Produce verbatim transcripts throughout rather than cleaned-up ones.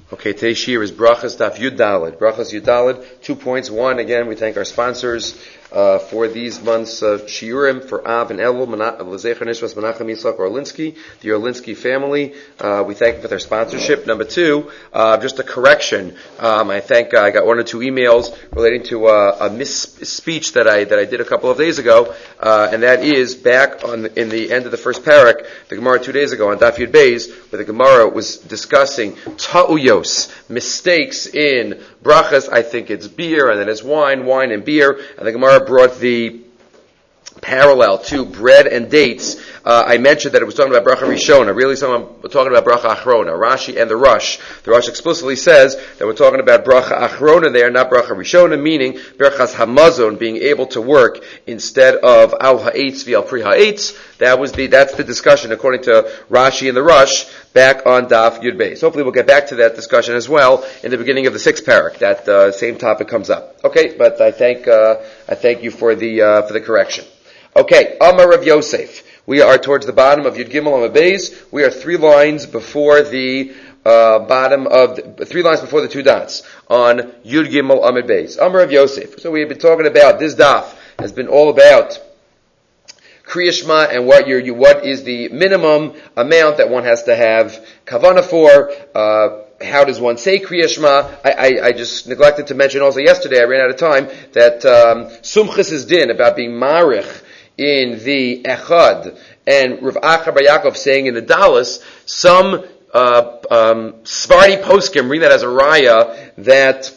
Okay, today's shir is Brachas Daf Yud Daled. Brachas Yud Daled, two points. One, again, we thank our sponsors uh, for these months of shiurim for Av and Elul, L'zecher Nishmas Menachem Yitzchak Orlinsky, the Orlinsky family. Uh, we thank them for their sponsorship. Number two, uh, just a correction. Um, I think uh, I got one or two emails relating to uh, a misspeech that I that I did a couple of days ago, uh, and that is back on the, in the end of the first parak, the Gemara two days ago on Daf Yud Beis, where the Gemara was discussing ta'uyos, mistakes in brachas. I think it's beer, and then it's wine, wine and beer, and the Gemara brought the parallel to bread and dates. Uh, I mentioned that it was talking about bracha rishona. Really, someone talking about bracha achrona. Rashi and the Rush. The Rush explicitly says that we're talking about bracha achrona there, not bracha rishona, meaning berachas hamazon, being able to work instead of al ha'etz v'al pri ha'etz. That was the that's the discussion according to Rashi and the Rush back on Daf Yud Beis. Hopefully, we'll get back to that discussion as well in the beginning of the sixth parak. That uh, same topic comes up. Okay, but I thank uh, I thank you for the uh, for the correction. Okay, Amar Rav Yosef. We are towards the bottom of Yud Gimel Amud Beis. We are three lines before the uh, bottom of the, three lines before the two dots on Yud Gimel Amud Beis. Amar Rav Yosef. So we have been talking about this daf has been all about Kriya Shema and what your you, what is the minimum amount that one has to have kavanah for. Uh, How does one say Kriya Shema? I, I, I just neglected to mention also yesterday, I ran out of time, that um, Sumchus is din, about being marich in the Echad, and Rav Acha Bar Yaakov saying in the Dallas, some uh, um, Sephardi poskim bring that as a raya, that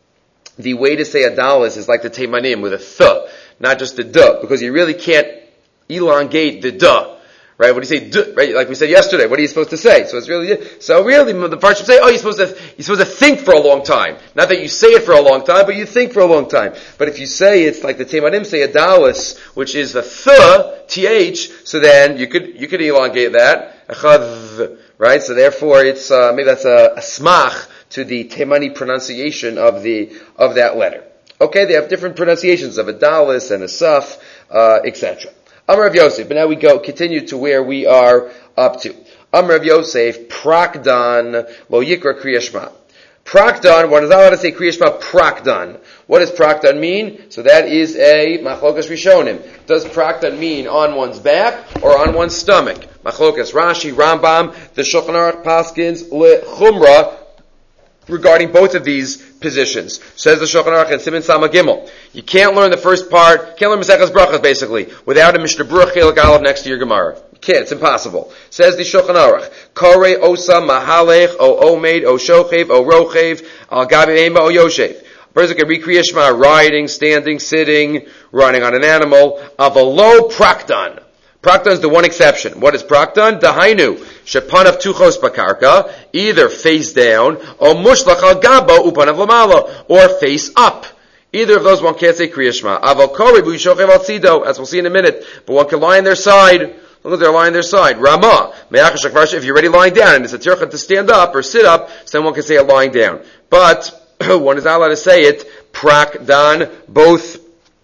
the way to say a Dallas is like the Teimanim, with a th, not just the duh, because you really can't elongate the duh. Right? What do you say? Duh, right? Like we said yesterday, what are you supposed to say? So it's really, so really, the part should say, oh, you're supposed to, you're supposed to think for a long time. Not that you say it for a long time, but you think for a long time. But if you say it's like the Teimanim say a dalis, which is the th, th, so then you could, you could elongate that. Echad, right? So therefore it's, uh, maybe that's a, a smach to the Teimani pronunciation of the, of that letter. Okay, they have different pronunciations of a dalis and a saf, uh, et cetera. Amar Rav Yosef, but now we go, continue to where we are up to. Amar Rav Yosef, Prakdan, lo yikra Kriya Shema. Prakdan, one is not allowed to say Kriya Shema, Prakdan. What does Prakdan mean? So that is a Machlokas Rishonim. Does Prakdan mean on one's back or on one's stomach? Machlokas Rashi, Rambam, the Shulchan Aruch Paskins, Le Chumra, regarding both of these positions. Says the Shulchan Aruch and Siman Sama Gimel. You can't learn the first part, can't learn Maseches Brachas basically, without a Mishnah Berurah Chelik Aleph next to your Gemara. You can't, it's impossible. Says the Shulchan Aruch, Kore Osa Mahalech O Omeid O Shochev O Rochev Al Gabi Ema O Yoshev. A person can read Kriya Shema riding, standing, sitting, running on an animal. Avalo Prakdan. Prakdan is the one exception. What is Prakdan? Dahainu, shepanav tuchos bakarka, either face down, or mushlach al gaba upanav lamala, or face up. Either of those one can't say Kriya Shema. Aval kori bu yishochev al tzido, as we'll see in a minute. But one can lie on their side. Look at they're lying on their side. Rama, me'achashak varsha, if you're already lying down, and it's a tircha to stand up or sit up, so then one can say it lying down. But one is not allowed to say it Prakdan. Both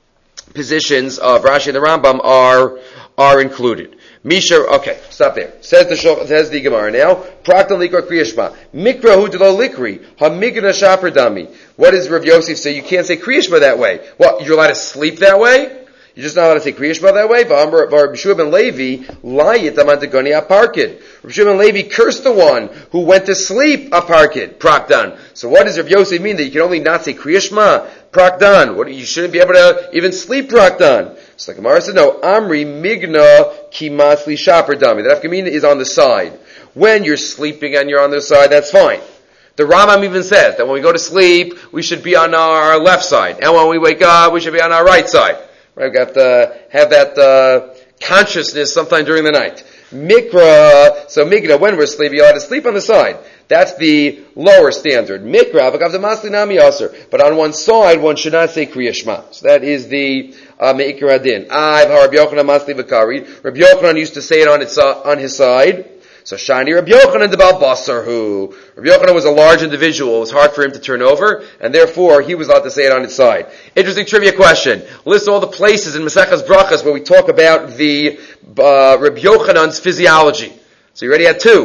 positions of Rashi and the Rambam are are included. Misha, okay, stop there. Says the says the Gemara now. Prakdan likra Kriya Shema. Mikra hu delo likri hamigna shaperdami. What does Rav Yosef say? You can't say Kriya Shema that way. What? You're allowed to sleep that way? You're just not allowed to say Kriya Shema that way? V'amar Rabbi Shua ben Levi layit amantagoni aparkid. Rabbi Shua ben Levi cursed the one who went to sleep aparkid. Prakdan. So what does Rav Yosef mean that you can only not say Kriya Shema? Prakdan. What? You shouldn't be able to even sleep Prakdan. So the Gemara said, no, Amri Migna Kimasli Shaper Dami. The Nafkamina is on the side. When you're sleeping and you're on the side, that's fine. The Rambam even says that when we go to sleep, we should be on our left side. And when we wake up, we should be on our right side. Right? We've got to have that uh, consciousness sometime during the night. Mikra, so Migna, when we're sleeping, you ought to sleep on the side. That's the lower standard. Mikra, but on one side, one should not say Kriya Shema. So that is the uh, Me'ikar Adin. I've Rabbi Yochanan Masli V'kari. Rabbi Yochanan used to say it on its uh, on his side. So Shani Rabbi Yochanan de Baal Basar who Rabbi Yochanan was a large individual. It was hard for him to turn over, and therefore he was allowed to say it on its side. Interesting trivia question. List all the places in Maseches Brachas where we talk about the uh, Rabbi Yochanan's physiology. So you already had two.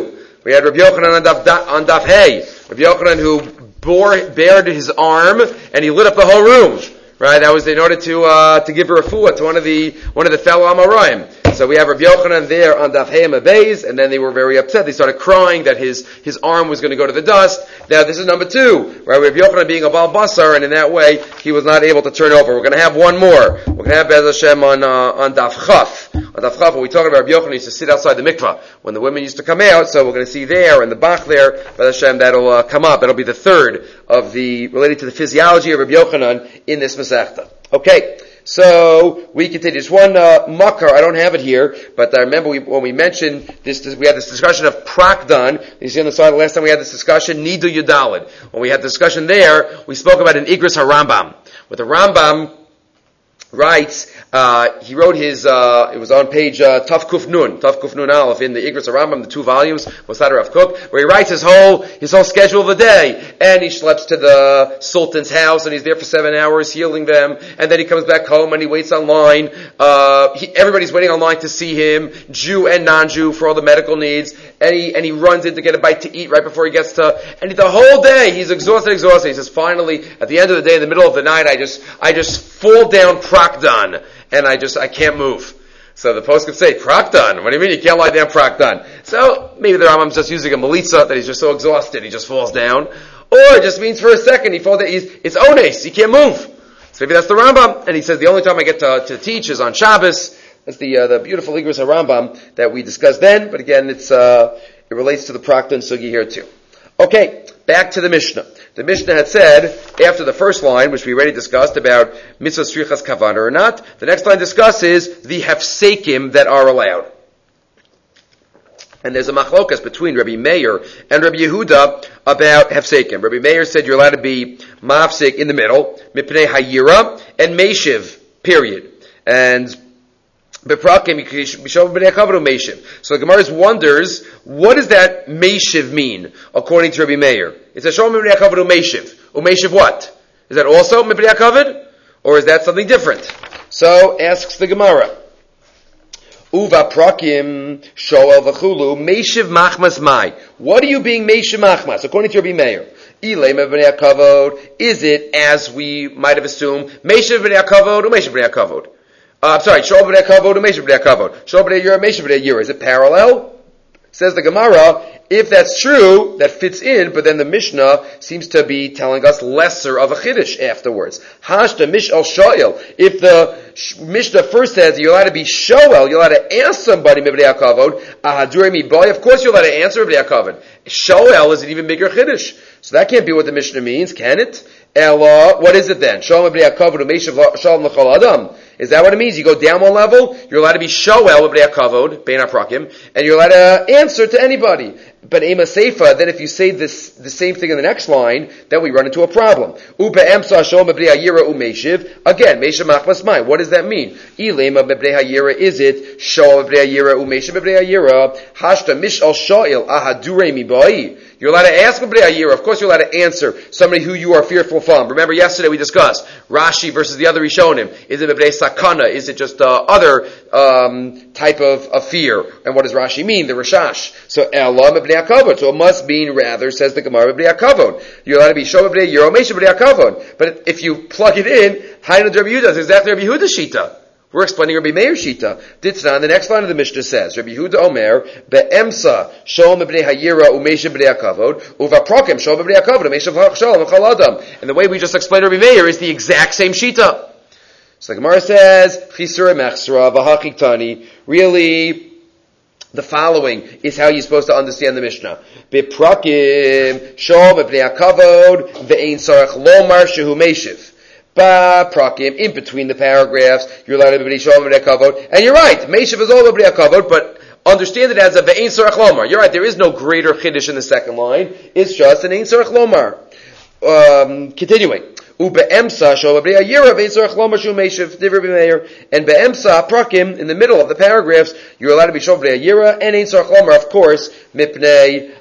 We had Rabbi Yochanan on Daf, on Daf Hey. Rabbi Yochanan who bore, bared his arm and he lit up the whole room. Right? That was in order to, uh, to give a refuah to one of the, one of the fellow Amoraim. So we have Rabbi Yochanan there on Daf Hey Abayz, and then they were very upset. They started crying that his, his arm was going to go to the dust. Now this is number two, right? Rabbi Yochanan being a Baal Basar, and in that way, he was not able to turn over. We're going to have one more. We're going to have Be'ez Hashem on, uh, on Daf Chaf. On Daf Chaf, when we talk about Rabbi Yochanan, he used to sit outside the mikvah when the women used to come out, so we're going to see there, and the Bach there, Be'ez Hashem, that'll, uh, come up. That'll be the third of the, related to the physiology of Rabbi Yochanan in this Masechta. Okay. So, we continue. There's one, uh, makar, I don't have it here, but I remember we, when we mentioned this, this, we had this discussion of prakdan. You see on the side, the last time we had this discussion, nidu yudalid. When we had the discussion there, we spoke about an Igros HaRambam. With the Rambam writes, uh, he wrote his, uh, it was on page, uh, Taf Kuf Nun, Taf Kuf Nun Aleph, in the Igros HaRambam, the two volumes, Mosad Rav Kook, where he writes his whole, his whole schedule of the day, and he schleps to the Sultan's house, and he's there for seven hours healing them, and then he comes back home, and he waits online, uh, he, everybody's waiting online to see him, Jew and non-Jew, for all the medical needs, and he, and he runs in to get a bite to eat right before he gets to, and the whole day, he's exhausted, exhausted, he says, finally, at the end of the day, in the middle of the night, I just, I just fall down prakdan, and I just, I can't move. So the post could say, prakdan, what do you mean you can't lie down prakdan? So, maybe the Rambam's just using a melitza, that he's just so exhausted, he just falls down. Or it just means for a second, he falls down, he's, it's ones, he can't move. So maybe that's the Rambam, and he says the only time I get to, to teach is on Shabbos. That's the, uh, the beautiful Igros HaRambam that we discussed then, but again, it's, uh, it relates to the prakdan sugi here too. Okay, back to the Mishnah. The Mishnah had said, after the first line, which we already discussed about mitzvah strichas kavana or not, the next line discusses the hefsekim that are allowed. And there's a machlokas between Rabbi Meir and Rabbi Yehuda about hefsekim. Rabbi Meir said you're allowed to be mafsik in the middle, mipnei hayira, and meishiv, period. And so the Gemara wonders, what does that meishiv mean, according to Rabbi Meir? It says, Shalom Mibnei HaKavod u'meishiv. U'meishiv what? Is that also Mibnei HaKavod? Or is that something different? So, asks the Gemara. Uva prakim shoel v'chulu meishiv machmas mai. What are you being meishiv machmas, according to Rabbi Meir? Ilay Mibnei HaKavod. Is it, as we might have assumed, meishiv Mibnei HaKavod u'meishiv Mibnei HaKavod? Uh, I'm sorry, Shol B'nei Kavod u'Meishiv B'nei Kavod. Shol B'nei Yira, Meishiv B'nei Yira. Is it parallel? Says the Gemara, if that's true, that fits in, but then the Mishnah seems to be telling us lesser of a chiddush afterwards. Hashta Mish El Shoel. If the Mishnah first says you're allowed to be Shoel, you're allowed to ask somebody Mibnei HaKavod, Ahadurei Mi Boy, of course you're allowed to answer Mibnei HaKavod. Shoel is an even bigger chiddush. So that can't be what the Mishnah means, can it? Ella, what is it then? Shalom Mibnei HaKavod u'Meishiv Shalom L'chol Adam. Is that what it means? You go down one level, you're allowed to be Shoel Mibnei HaKavod, Bein HaPrakim, and you're allowed to answer to anybody. But Ema Seifa, then if you say this, the same thing in the next line, then we run into a problem. Upe Emsa Shalom Mibnei HaYira u'Meishiv. Again, Meishiv Machmas Mai. What does that mean? Ilema Mibnei HaYira, is it Shalom Mibnei HaYira u'Meishiv Mibnei HaYira? Hashta Mish Al Shoel Ahadurei Mi Boi. You're allowed to ask Mibnei HaYira. Of course you're allowed to answer somebody who you are fearful from. Remember yesterday we discussed Rashi versus the other Rishonim. Is it Mibnei Sakana? Is it just uh, other um, type of, of fear? And what does Rashi mean? The Rashash. So Ella Mibnei HaKavod. So it must mean rather, says the Gemara, Mibnei HaKavod. You're allowed to be Shol Mibnei HaYira, Meishiv Mibnei HaKavod. But if you plug it in, Hainu Rabbi Yehuda, it's exactly Rabbi Yehuda's Shita. We're explaining Rabbi Meir's Shita. Ditzna, the next line of the Mishnah says, Rabbi Yehuda Omer, Be'emsa, Shalom Mibnei HaYira, u'Meishiv Mibnei HaKavod, u'Vaprokim, Shalom Mibnei HaKavod, u'Meishiv Shalom L'chol Adam. And the way we just explained Rabbi Meir is the exact same Shita. So the Gemara says, Chisura Mechsra, V'Hachiktani, really, the following is how you're supposed to understand the Mishnah. Be'Prakim, Shalom Mibnei HaKavod, Ve'ein Sarach Lomar Shehu Meishiv. Ba prakim, in between the paragraphs, you're allowed to be Shalom Mibnei HaKavod. And you're right, Meishiv is all Mibnei HaKavod, but understand it as a Ve'ein Sarach Lomar. You're right, there is no greater chiddush in the second line. It's just an Ein Sarach Lomar. Um, continuing. Ube'emsa Shalom Mibnei HaYira Ve'ein Sarach Lomar Shu Meishiv Divrei Rabbi Meir. And Be'emsa prakim, in the middle of the paragraphs, you're allowed to be Shalom Mibnei HaYira and Ein Sarach Lomar, of course, Mipnei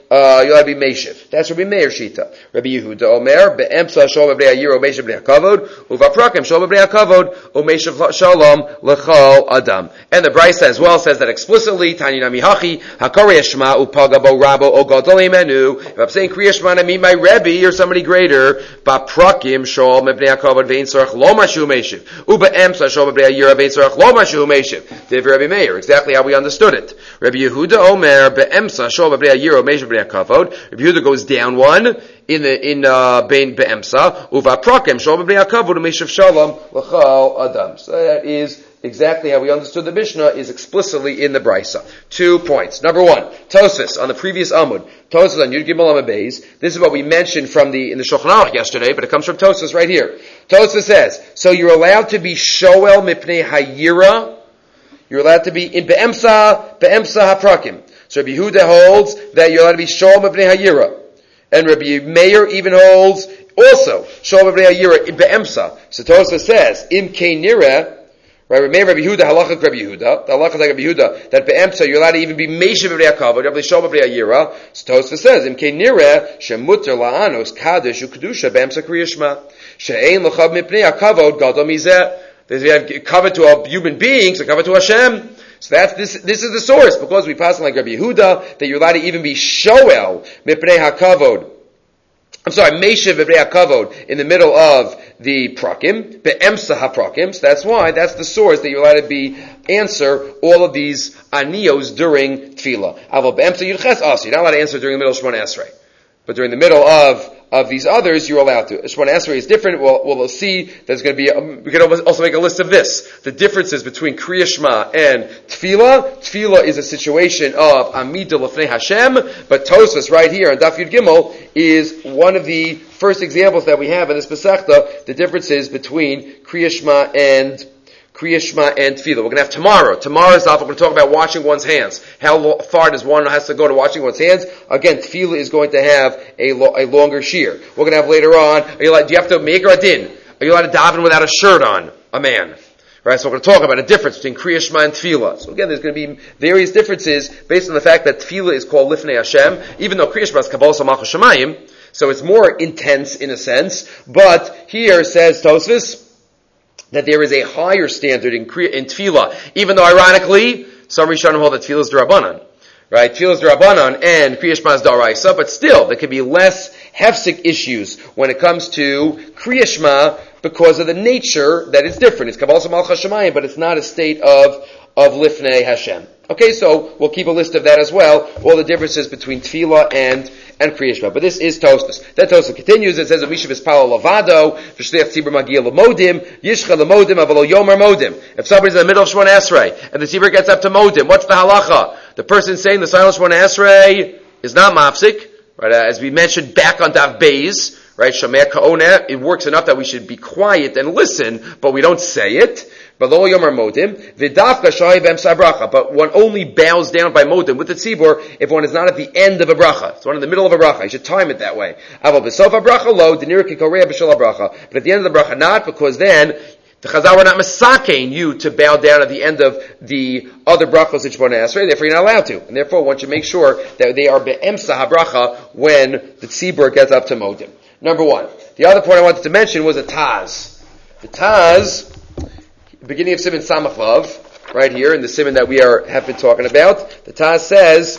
uh, you'll have to be Meshiv. That's Rabbi Meir Shita. Rabbi Yehuda Omer, Be'emsa Shalom B'nei Hayira, Meshiv B'nei HaKavod, Uvaprakim Shalom B'nei HaKavod, Umeshiv Shalom L'chol Adam. And the Brisa as well says that explicitly, Tani Nami Hachi, Hakori Yeshma, Upaga Bo Rabo, O Gadol Imenu. If I'm saying Kriya Shema, I mean my Rebbe or somebody greater, Ba'prakim Shalom B'nei HaKavod, Ve'in Tzarech Lo Mashu Meshiv, Ube'emsa Shalom B'nei Hayira, Ve'in Tzarech Lo Mashu Meshiv. Did Rabbi Meir, exactly how we understood it. Rabbi Yehuda Omer, Be'emsa Shalom B'nei Hayira, Meshiv B'nei HaKavod. Rabbi Yehuda goes down one in the in uh Bein Be'emsa Uva Prakim Shalom B'nei HaKavod Umeshiv Shalom L'chal Adam. So that is exactly how we understood the Mishnah, is explicitly in the Brisa. Two points. Number one, Tosfos on the previous Amud. Tosfos on Yud Gimel Amud Beis. This is what we mentioned from the in the Shulchan Aruch yesterday, but it comes from Tosfos right here. Tosfos says, so you're allowed to be Shoel Mipnei Hayira. You're allowed to be in Be'emsa Be'emsa HaPrakim. So Rabbi Yehuda holds that you're allowed to be Shoel Mipnei Hayira. And Rabbi Meir even holds also Shoel Mipnei Hayira in Be'emsa. So Tosfos says, Im Kei Nireh, right, Rabbi Meir, Rabbi Yehuda, halachah Rabbi Yehuda, the halachah like Rabbi Yehuda, that be'emsa, you're allowed to even be meishiv b'nei HaKavod, you're allowed to show b'nei Hayira. So Tosfos says, Im kei nireh, shemuter la'anos kadosh u'kedusha be'emsa kriya shema, she'ein l'chav mipnei HaKavod gadol mizeh. There's we have covered to a human being, so covered to Hashem. So that's this. This is the source, because we pass like Rabbi Yehuda that you're allowed to even be shoel mipnei HaKavod. I'm sorry, Meshiv B'nei HaKavod in the middle of the Prakim, Be'emsa HaPrakim. So that's why, that's the source that you're allowed to be, answer all of these aniyos during Tefillah. Aval Be'emsa Yudches Asi. You're not allowed to answer during the middle of Shemona Esrei. But during the middle of of these others, you're allowed to. Shemona Esrei is different. We'll, we'll see there's going to be, a, we can also make a list of this. The differences between Kriya Shema and Tefillah. Tefillah is a situation of Amidah L'fnei Hashem, but Tosfos right here on Daf Yud Gimel is one of the first examples that we have in this Masechta, the differences between Kriya Shema and Kriya Shema and Tefillah. We're going to have tomorrow. Tomorrow's daf, we're going to talk about washing one's hands. How lo- far does one has to go to washing one's hands? Again, Tefillah is going to have a, lo- a longer shear. We're going to have later on, are you allowed, do you have to make a din? Are you allowed to daven without a shirt on? A man. Right, so we're going to talk about a difference between Kriya Shema and Tefillah. So again, there's going to be various differences based on the fact that Tefillah is called Lifnei Hashem, even though Kriya Shema is Kabbalah Malchus Shemayim, so it's more intense in a sense. But here says Tosfos that there is a higher standard in Kriya, in Tefillah, even though ironically, some Rishonim hold that Tefillah is D'Rabbanan. Right? Tefillah is D'Rabbanan and Kriya Shema is D'Oraisa, but still, there can be less hefsek issues when it comes to Kriya Shema because of the nature that it's different. It's Kabbalah Malchus Shemayim, but it's not a state of, of Lifnei Hashem. Okay, so we'll keep a list of that as well, all the differences between Tefillah and and Kriya Shema. But this is Tosfos. That Tosfos continues, it says, Mishav is Palo Lavado, V'shliach Tzibur Magia Lamodim, Yishcha Lamodim, Avalo Yomer Modim. If somebody's in the middle of Shemona Esrei, and the Tzibur gets up to Modim, what's the halacha? The person saying the silent Shemona Esrei is not mafsik, right, as we mentioned back on Dav Beis, right, Shomer Ka'oneh, it works enough that we should be quiet and listen, but we don't say it. But lo yomer modim, v'dafka shayi b'emsa bracha. But one only bows down by modim with the tzibur if one is not at the end of a bracha. It's one in the middle of a bracha. You should time it that way. Aval b'sof bracha lo denir kikorea b'shel bracha. But at the end of the bracha, not, because then the Chazal were not masakein you to bow down at the end of the other brachos in Shemona Esrei. Therefore, you're not allowed to, and therefore one should make sure that they are be'emsa habracha when the tzibur gets up to modim. Number one. The other point I wanted to mention was a taz. The taz, beginning of Siman Samachlav, right here in the Siman that we are have been talking about, the Taz says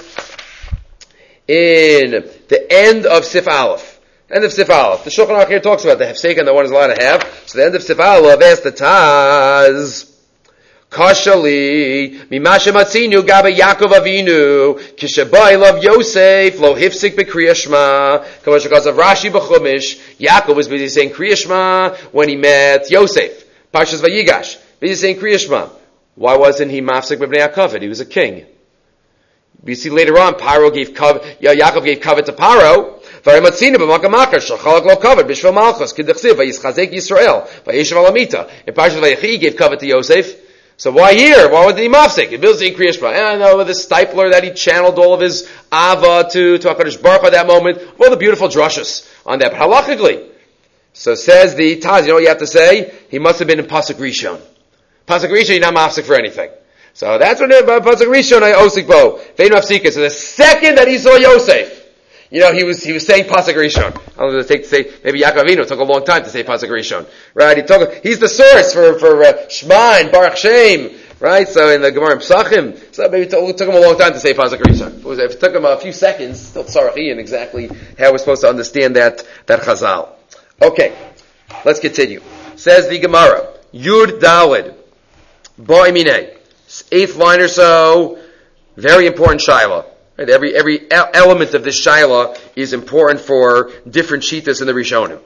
in the end of Sif Aleph, end of Sif Aleph, the Shulchan Aruch here talks about the hefsek that one is allowed to have. So the end of Sif Aleph asks the Taz, Kashali, Mimashe Matzinu Gaba Yaakov Avinu, Kishabai Love Yosef, Lo Hifsik B'Kriya Shema, because of Rashi B'Chumash, Yaakov was busy saying Kriya Shema when he met Yosef. Parshas Vayigash. He's saying Kriya Shema. Why wasn't he mafsik b'bnei HaKavod? He was a king. You see later on, Paro gave covet, Yaakov gave covet to Paro. V'arimatzina b'makam makar, shachalak lo covet, b'shvel malchus, k'dechsiv, v'yischazek Yisrael, v'yeshav alamita. In Parshas Vayechi, he gave covet to Yosef. So why here? Why wasn't he mafsik? He builds the Kriya Shema. And I know the stipler that he channeled all of his ava to, to HaKadosh Baruch Hu at that moment. All the beautiful drushes on that. But halachically, so says the Taz, you know what you have to say? He must have been in Pasuk Rishon. Pasuk Rishon, you're not mafsik for anything. So that's when Pasuk Rishon, I osik bo. Vein mafsika. So the second that he saw Yosef, You know, he was he was saying Pasuk Rishon. I'm going to take to say maybe Yaakov Avinu took a long time to say Pasuk Rishon, right? He took he's the source for for uh, Shema and Baruch Shem, right? So in the Gemara in Psachim, so maybe it took, it took him a long time to say Pasuk Rishon. It, was, if it took him a few seconds, still Tzarachian exactly how we're supposed to understand that that Chazal. Okay, let's continue. Says the Gemara, Yud Dalid, Bo'imine, eighth line or so, very important Shaila. Right, every every element of this shaila is important for different shitas in the Rishonim.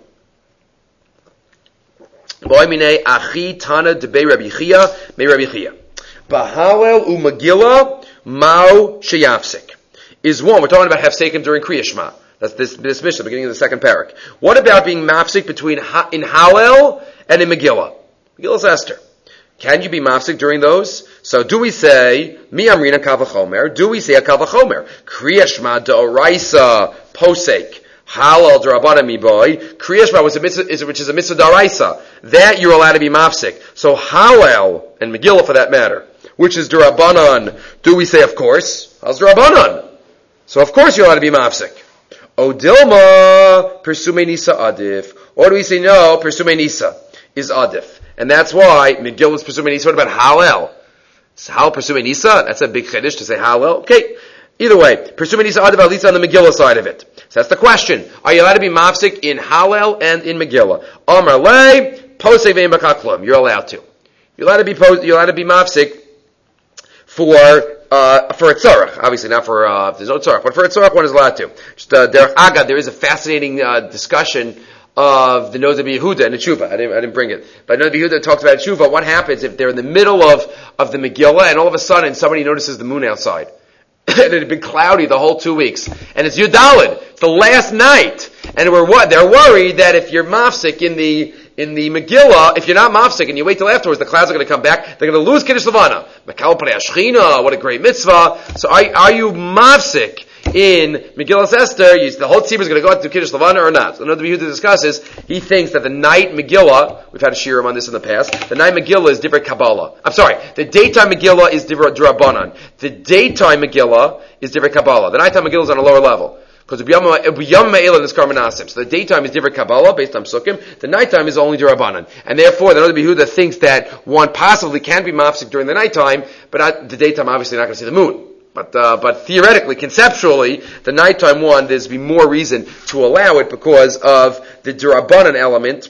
Bo'imine achi tana debei Rabbi Chia me Rabbi Chia. Bahalel u'Megillah mau sheyafsik is one. We're talking about hefsekim during Kriya Shema. That's this this mission, beginning of the second parak. What about being mafsik between ha, in Hallel and in Megillah? Megillah's Esther. Can you be mafsik during those? So do we say, mi amrina kavachomer? Do we say a kavachomer? Kriya Shema d'oraisa posek. Halal d'rabbanan mi boy. Kriya Shema was a mitzvah, is, which is a mitzvah d'oraisa. That you're allowed to be mafsik. So Hallel, and Megillah for that matter, which is d'rabbanan, do we say, of course? How's d'rabbanan? So of course you're allowed to be mafsik. O Dilma, Persume Nisa Adif. Or do we say no, Persume Nisa is Adif. And that's why Megillah is Persume Nisa. What about Hallel? How Persume Nisa? That's a big chiddush to say Hallel. Okay. Either way, Persume Nisa Adif, at least on the Megillah side of it. So that's the question. Are you allowed to be mafsik in Hallel and in Megillah? Amar le, Posei ve'im b'kaklum. You're allowed to. You're allowed to be, you're allowed to be mafsik for Uh, for a tzarech, obviously not for, uh, if there's no tzarech, but for a tzarech one is allowed to. Just, uh, Derech Agad, there is a fascinating, uh, discussion of the Noda B'Yehuda and the Tshuva. I didn't, I didn't bring it. But Noda B'Yehuda talks about Tshuva. What happens if they're in the middle of, of the Megillah and all of a sudden somebody notices the moon outside? And it had been cloudy the whole two weeks. And it's Yud Daled. It's the last night. And we're what? They're worried that if you're mafsik in the, in the Megillah, if you're not mafsik and you wait till afterwards, the clouds are going to come back, they're going to lose Kiddush Levana. Makal Parei Ashchina, what a great mitzvah. So are, are you mafsik in Megillah Esther? You, the whole team is going to go out to Kiddush Levana or not? So another Yehuda discusses, he thinks that the night Megillah, we've had a shiurim on this in the past, the night Megillah is Divrei Kabbalah. I'm sorry, the daytime Megillah is Divrei D'Rabbanan. The daytime Megillah is Divrei Kabbalah. The nighttime Megillah is on a lower level. Because B'yam Ma'ela is Karmanasim. So the daytime is Divrei Kabbalah, based on Sukkim. The nighttime is only D'Rabbanan. And therefore, the Noda B'Yehuda thinks that one possibly can be mafsik during the nighttime, but not, the daytime obviously not going to see the moon. But, uh, but theoretically, conceptually, the nighttime one, there's be more reason to allow it because of the D'Rabbanan element,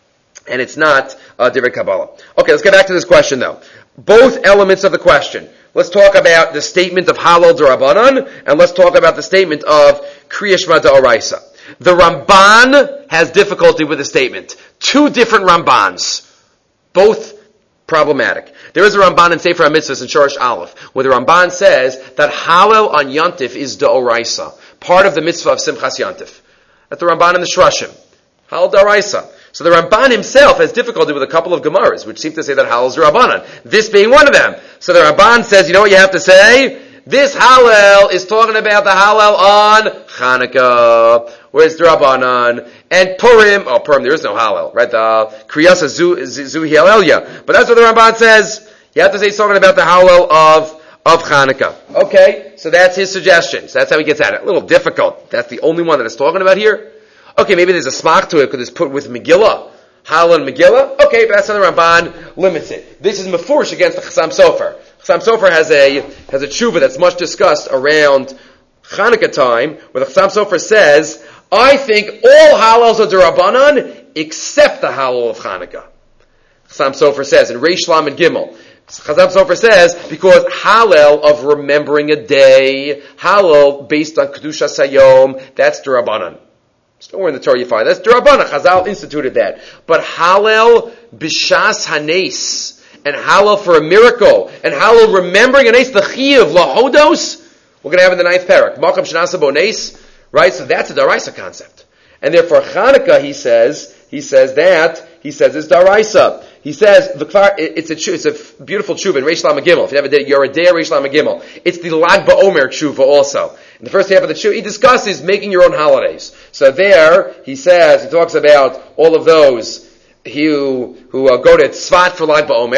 and it's not, uh, Divrei Kabbalah. Okay, let's get back to this question though. Both elements of the question. Let's talk about the statement of Halal D'Rabbanan, and let's talk about the statement of Kriya Shema D'Oraisa. The Ramban has difficulty with the statement. Two different Rambans. Both problematic. There is a Ramban in Sefer HaMitzvahs in Shorish Aleph, where the Ramban says that Halal on Yantif is D'Oraisa, part of the mitzvah of Simchas Yantif. That's the Ramban in the Shrashim. Halal D'Oraisa. So the Ramban himself has difficulty with a couple of Gemaras, which seem to say that Halal is Rabbanan. This being one of them. So the Ramban says, you know what you have to say? This Halal is talking about the Halal on Chanukah, whereas the Rabbanan. And Purim, oh Purim, there is no Halal, right? The Kriyasa Zu Hialelia. But that's what the Ramban says. You have to say he's talking about the Halal of, of Chanukah. Okay, so that's his suggestion. So that's how he gets at it. A little difficult. That's the only one that it's talking about here. Okay, maybe there's a smach to it because it's put with Megillah. Halal and Megillah. Okay, but that's how the Ramban limits it. This is mefurish against the Chassam Sofer. Chassam Sofer has a, has a tshuva that's much discussed around Chanukah time, where the Chassam Sofer says, I think all halals are D'Rabbanan except the halal of Chanukah. Chassam Sofer says, in Reish Lam and Gimel, Chassam Sofer says, because halal of remembering a day, halal based on Kedusha Sayom, that's D'Rabbanan. It's nowhere in the Torah you find. That's D'Rabbanan. Chazal instituted that. But halal b'shas hanes, and halal for a miracle, and halal remembering a nes, the chiyuv lahodos, we're going to have in the ninth parak. Makam shenasa bo nes, right? So that's a daraisa concept. And therefore Chanukah, he says, he says that, he says it's daraisa. He says, it's a, it's a beautiful tshuva in Reish Lam Gimel. If you have a day, you're a day of Reish Lam Gimel. It's the Lag BaOmer tshuva also. In the first half of the tshuva, he discusses making your own holidays. So there, he says, he talks about all of those who, who uh, go to Tzfat for Lag BaOmer.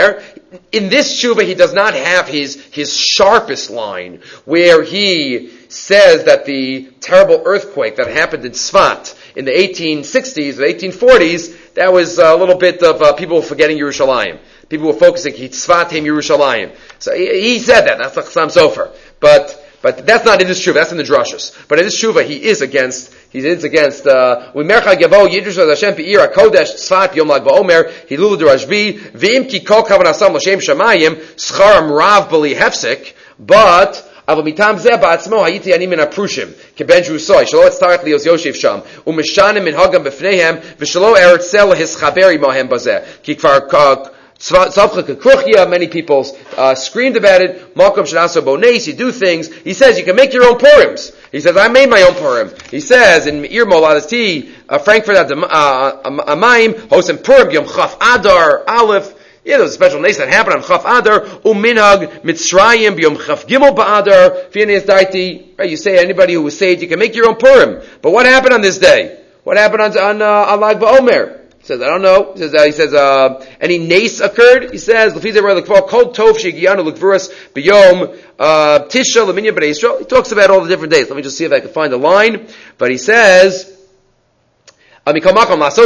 in this tshuva, he does not have his, his sharpest line, where he says that the terrible earthquake that happened in Tzfat in the eighteen sixties or eighteen forties, that was a little bit of uh, people forgetting Yerushalayim. People were focusing, Tzfat Hem Yerushalayim. So he, he said that, that's the Chassam Sofer. But But that's not in this tshuva, that's in the drashos. But in this tshuva, he is against, he is against, uh, Umercha Gavo, Yidrush Hashem Pe'ir HaKodesh, Tzfat, Yom Lag Ba'omer, Hilul D'Rashbi, V'im Ki Kol Kavanasam L'Shem Shamayim, Scharam Rav B'li Hefsek, but, אבל מטעם זה בעצמו הייתי אני מן הפרושים, כבן ג'רוסוי, שלא אצטרך להיות יושב שם, ומשנה מנהגם בפניהם, ושלא ארצה להסחבר עמהם בזה, כי כבר many people uh, screamed about it. Malcolm Shadaso Bones, you do things. He says you can make your own Purims. He says I made my own Purim. He says in Ir Moladati, uh, Frankfurt at the Amayim, Hosem Purim Yom Chaf Adar Aleph. Yeah, there's a special nace that happened on Chaf Adar. Uminhag Mitzrayim Yom Chaf Gimel Ba'adar. Fianis Daiti. You say anybody who was saved, you can make your own Purim. But what happened on this day? What happened on on uh, Lag BaOmer? He says, I don't know. He says, uh, he says uh, any nace occurred? He says, He talks about all the different days. Let me just see if I can find a line. But he says, that's the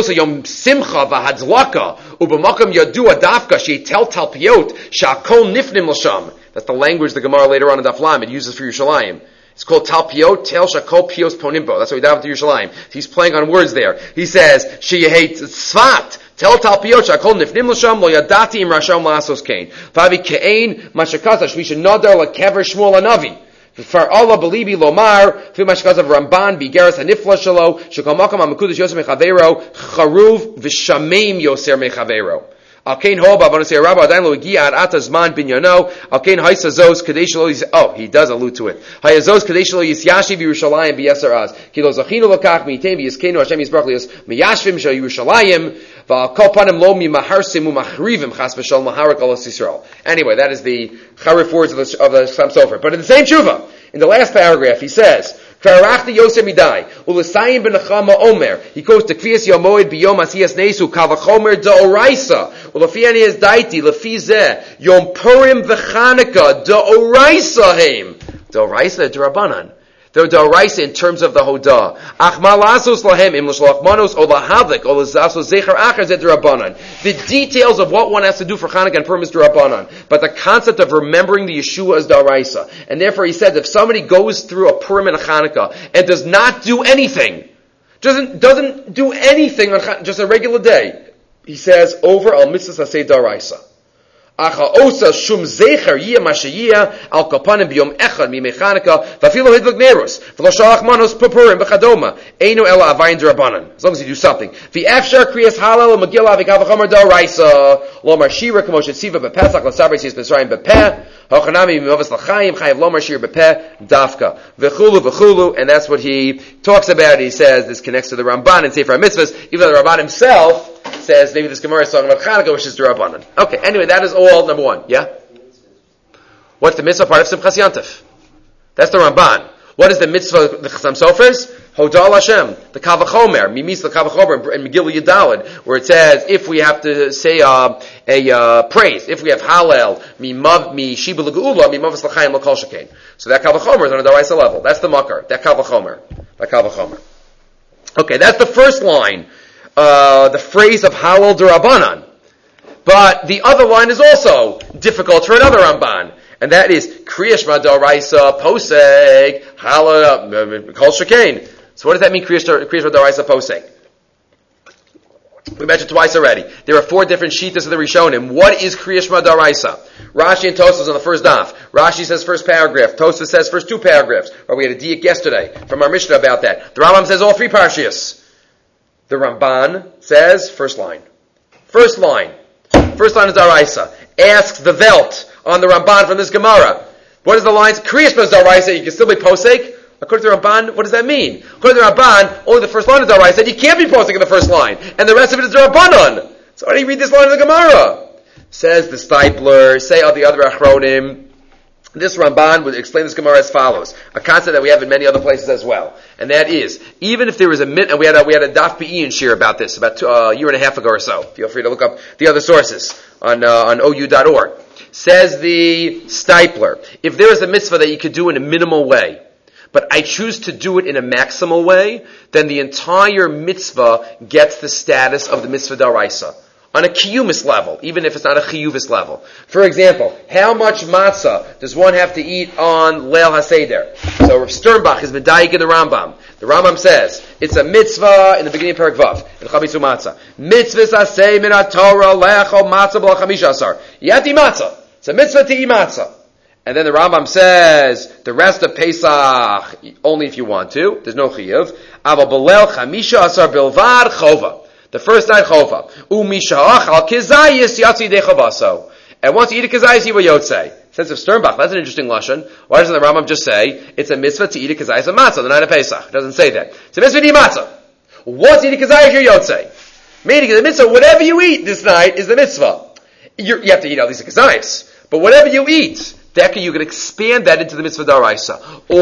language the Gemara later on in Daf Lamed uses for Yerushalayim. It's called Talpiot, Tel Shakol Pios Ponimbo. That's what we daven to Yerushalayim. He's playing on words there. He says, Sheyehate Tzfat, Tel Talpiot, Shakol Nifnim L'Sham, Lo Yadati Im Rasham La'asos Kain. Vavi Ke'ein, Mashakasash, Misha Nadar L'Kever Shmuel Anavi. For Allah Belibi Lomar, Fi Mashakasav Ramban, Bigeras Hanifla Shalo, Shekal Makam HaMekudesh Yosef Mechavero, Charuv V'Shameim Yoser Mechavero. Alkein ho b'avonosei rabba adayin lo higia ad ata zman binyono. Alkein haisa zos kadei shelo yis. Oh, he does allude to it. Haya zos kadei shelo yis yashiv Yerushalayim b'yeser az. Ki lo zachinu lokach mi'itein v'yiskenu Hashem yisbarach lios miyashvim shel Yerushalayim v'al kol panim lo mimaharsim u'machrivim chas v'shel maharak alos Yisrael. Anyway, that is the charif words of the of the Chassam Sofer. But in the same tshuva, in the last paragraph, he says. Karachti Yosef Midai, Ulasayim ben Achama Omer. He goes to Kvias Yomoid Biyom Asiyas Nesu Kavachomer Da'oraisa. Ulafiani is Daiti Lafizeh Yom Purim v'Chanukah Da'oraisa Heim. Da'oraisa D'Rabbanan. The Da'oraisa in terms of the Hodah. Ach Malasos Lahem Im L'Shlach Manos O Lahavik O Lazasos Zecher Achar Zed D'Rabbanan. The details of what one has to do for Chanukah and Purim is D'Rabbanan. But the concept of remembering the Yeshua is Da'oraisa. And therefore he said if somebody goes through a Purim and a Chanukah and does not do anything, doesn't doesn't do anything on Chan- just a regular day, he says over al mitzvah asay Da'oraisa. Acha osa shum zecher yiyah mashayiyah al kapanim biyom echad mi mechanika v'afilo hidlik nerus v'lo shalach manos pupurim b'chadoma einu ela avayin d'Rabbanan. As long as you do something. V'efshar kriyas halal megillah v'kavachomer Da'oraisa lomar shira k'moshe tziva b'pesach l'sabris yis b'srayim b'peh hochanami mimovas l'chaim chayav lomar shira b'peh dafka v'chulu v'chulu, and that's what he talks about. He says this connects to the Ramban and Sefer HaMitzvahs, even though the Ramban himself says maybe this Gemara is talking about Chanukah, which is D'Rabbanan. Okay, anyway, that is all number one. Yeah? What's the mitzvah part of Simchas Yantif? That's the Ramban. What is the mitzvah, the Chassam Sofer's? Hodal Hashem, the Kavachomer, Mimis the Kavachomer, and Megillah Yudalid, where it says, if we have to say uh, a uh, praise, if we have Hallel, Mi Shiba L'Geula, Mi Mavas L'Chaim L'Kol Shekain. So that Kavachomer is on a Daraisa level. That's the Makar, that Kavachomer. That Kavachomer. Okay, that's the first line. Uh, the phrase of Halal D'Rabbanan. But the other line is also difficult for another Ramban. And that is Kriyash D'Oraisa Poseg Halal Kol Shekain. So what does that mean, Kriyash D'Oraisa Poseg? We mentioned twice already. There are four different shitas of the Rishonim. What is Kriyash D'Oraisa? Rashi and Tosfos on the first daf. Rashi says first paragraph. Tosfos says first two paragraphs. Or we had a diak yesterday from our Mishnah about that. The Rambam says all three parshias. The Ramban says, first line. First line. First line is D'Oraisa. Asks the Velt on the Ramban from this Gemara. What is the lines? Kriyash D'Oraisa, you can still be posek. According to the Ramban, what does that mean? According to the Ramban, only the first line is D'Oraisa. You can't be posek in the first line. And the rest of it is D'Rabbanan. So why do you read this line in the Gemara? Says the Stipler, say all the other Achronim. This Ramban would explain this Gemara as follows, a concept that we have in many other places as well, and that is, even if there is a mit, and we had a, we had a Daf Be'in shir about this about two, uh, a year and a half ago or so. Feel free to look up the other sources on uh, on O U dot org. Says the Stipler, if there is a mitzvah that you could do in a minimal way, but I choose to do it in a maximal way, then the entire mitzvah gets the status of the mitzvah daraisa. On a kiyumis level, even if it's not a chiyuvis level. For example, how much matzah does one have to eat on Leil HaSeder? So Rav Sternbach is medayik in the Rambam. The Rambam says, it's a mitzvah in the beginning of Perek Vav, in Chamitzu Matzah. Mitzvahs aseh min ha-Torah le'achol matzah b'la chamisha asar. You have to eat matzah. It's a mitzvah to eat matzah. And then the Rambam says, the rest of Pesach, only if you want to. There's no chiyuv. Aval b'leil chamisha asar bilvad chova. The first night chova. Umisha'ach al kizayis yatsi dechabaso. And once you eat a kizayis, you will yotzei. Sense of Sternbach, that's an interesting lashon. Why doesn't the Rambam just say, it's a mitzvah to eat a kizayis of matzah, the night of Pesach? It doesn't say that. It's a mitzvah to eat matzah. Once you eat a kizayis, you're yotzei. Meaning the mitzvah, whatever you eat this night is the mitzvah. You're, you have to eat at least a kizayis. But whatever you eat, Deka, you can expand that into the mitzvah daraisa.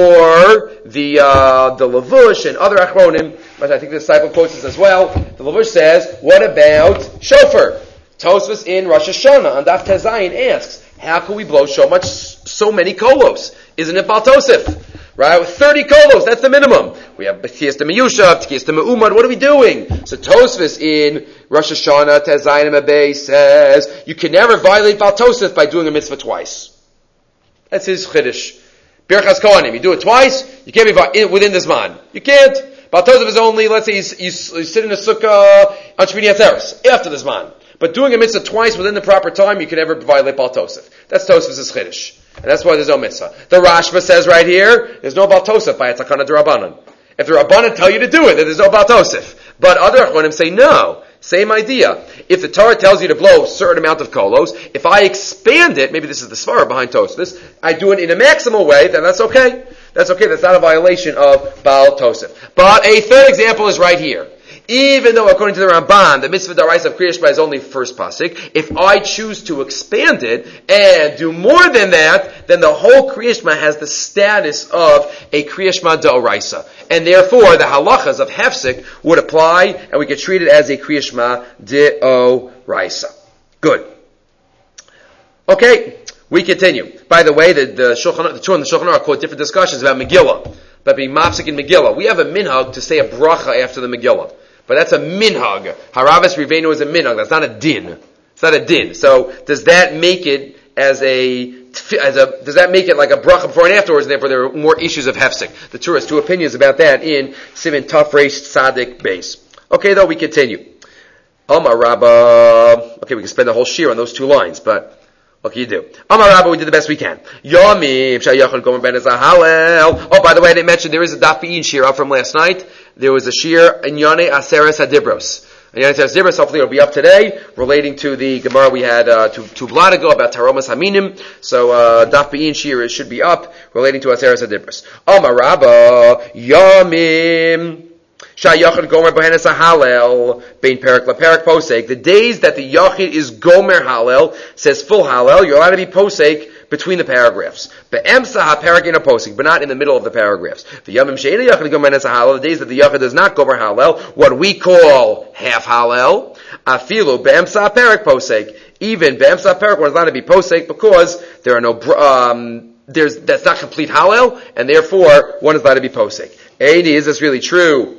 Or the uh, the Lavush and other achronim, but I think the disciple quotes this as well. The Lavush says, what about shofar? Tosfos in Rosh Hashanah on Daf Tezayin asks, how can we blow so much, so many kolos? Isn't it Bal Tosef? Right? With thirty kolos, that's the minimum. We have B'tiyas de Meyushav, B'tiyas de Me'umad, what are we doing? So Tosfos in Rosh Hashanah, Tezayin Mabay says, you can never violate Bal Tosef by doing a mitzvah twice. That's his chiddush. Birchas Kohanim, you do it twice, you can't be within this man. You can't. Bal Tosef is only, let's say, you, you, you sit in a sukkah on Shmini Atzeres, after this man. But doing a mitzvah twice within the proper time, you can never violate Bal Tosef. That's Tosef's chiddush. And that's why there's no mitzvah. The Rashba says right here, there's no Bal Tosef by a Takana D'Rabbanan. If the Rabbanan tell you to do it, then there's no Bal Tosef. But other Achronim say no. Same idea. If the Torah tells you to blow a certain amount of kolos, if I expand it, maybe this is the svara behind Tosfos, I do it in a maximal way, then that's okay. That's okay. That's not a violation of Baal Tosef. But a third example is right here. Even though, according to the Ramban, the mitzvah daraisa of Kriya Shema is only first pasuk, if I choose to expand it and do more than that, then the whole Kriya Shema has the status of a Kriya Shema d'oraisa. And therefore, the halachas of hefsek would apply, and we could treat it as a Kriya Shema d'oraisa. Good. Okay, we continue. By the way, the, the, Shulchan, the two on the Shulchan Aruch quote different discussions about Megillah, but being mafsik in Megillah. We have a minhag to say a bracha after the Megillah. But that's a minhag. Haravis Rivenu is a minhag. That's not a din. It's not a din. So does that make it as a, as a, does that make it like a bracha before and afterwards, and therefore there are more issues of hefsek? The Torah has two opinions about that in Siman Taf Reish Tzadik Beis. Okay, though, we continue. Amar Rabba. Okay, we can spend the whole shir on those two lines, but what can you do? Amar Rabba, we did the best we can. Yomim shayachol gomer ben Halel. Oh, by the way, I didn't mention there is a Daf Be'in shir up from last night. There was a shir in Yonei Aseres Hadibros. Yonei Aseres Hadibros, hopefully it'll be up today, relating to the Gemara we had uh, two, two blot ago about Taromas Haminim. So uh, Daf Be'in shir should be up, relating to Aseres Hadibros. Amar Rabba, Yomim Shayachid Gomer Bohenes Halel Bein Perak LaPerak Posek. The days that the Yachid is Gomer Halel, says full Halel, you're allowed to be Posek between the paragraphs. Be'emsa HaPerak in a Posek, but not in the middle of the paragraphs. The Yamim Sheina Yachid Gomer Bohenes Halel, the days that the Yachid does not Gomer Halel, what we call half Halel, Afilu Be'emsa HaPerak Posek. Even Be'emsa HaPerak one is allowed to be Posek because there are no, um, there's, that's not complete Halel, and therefore one is allowed to be Posek. Eini, is this really true?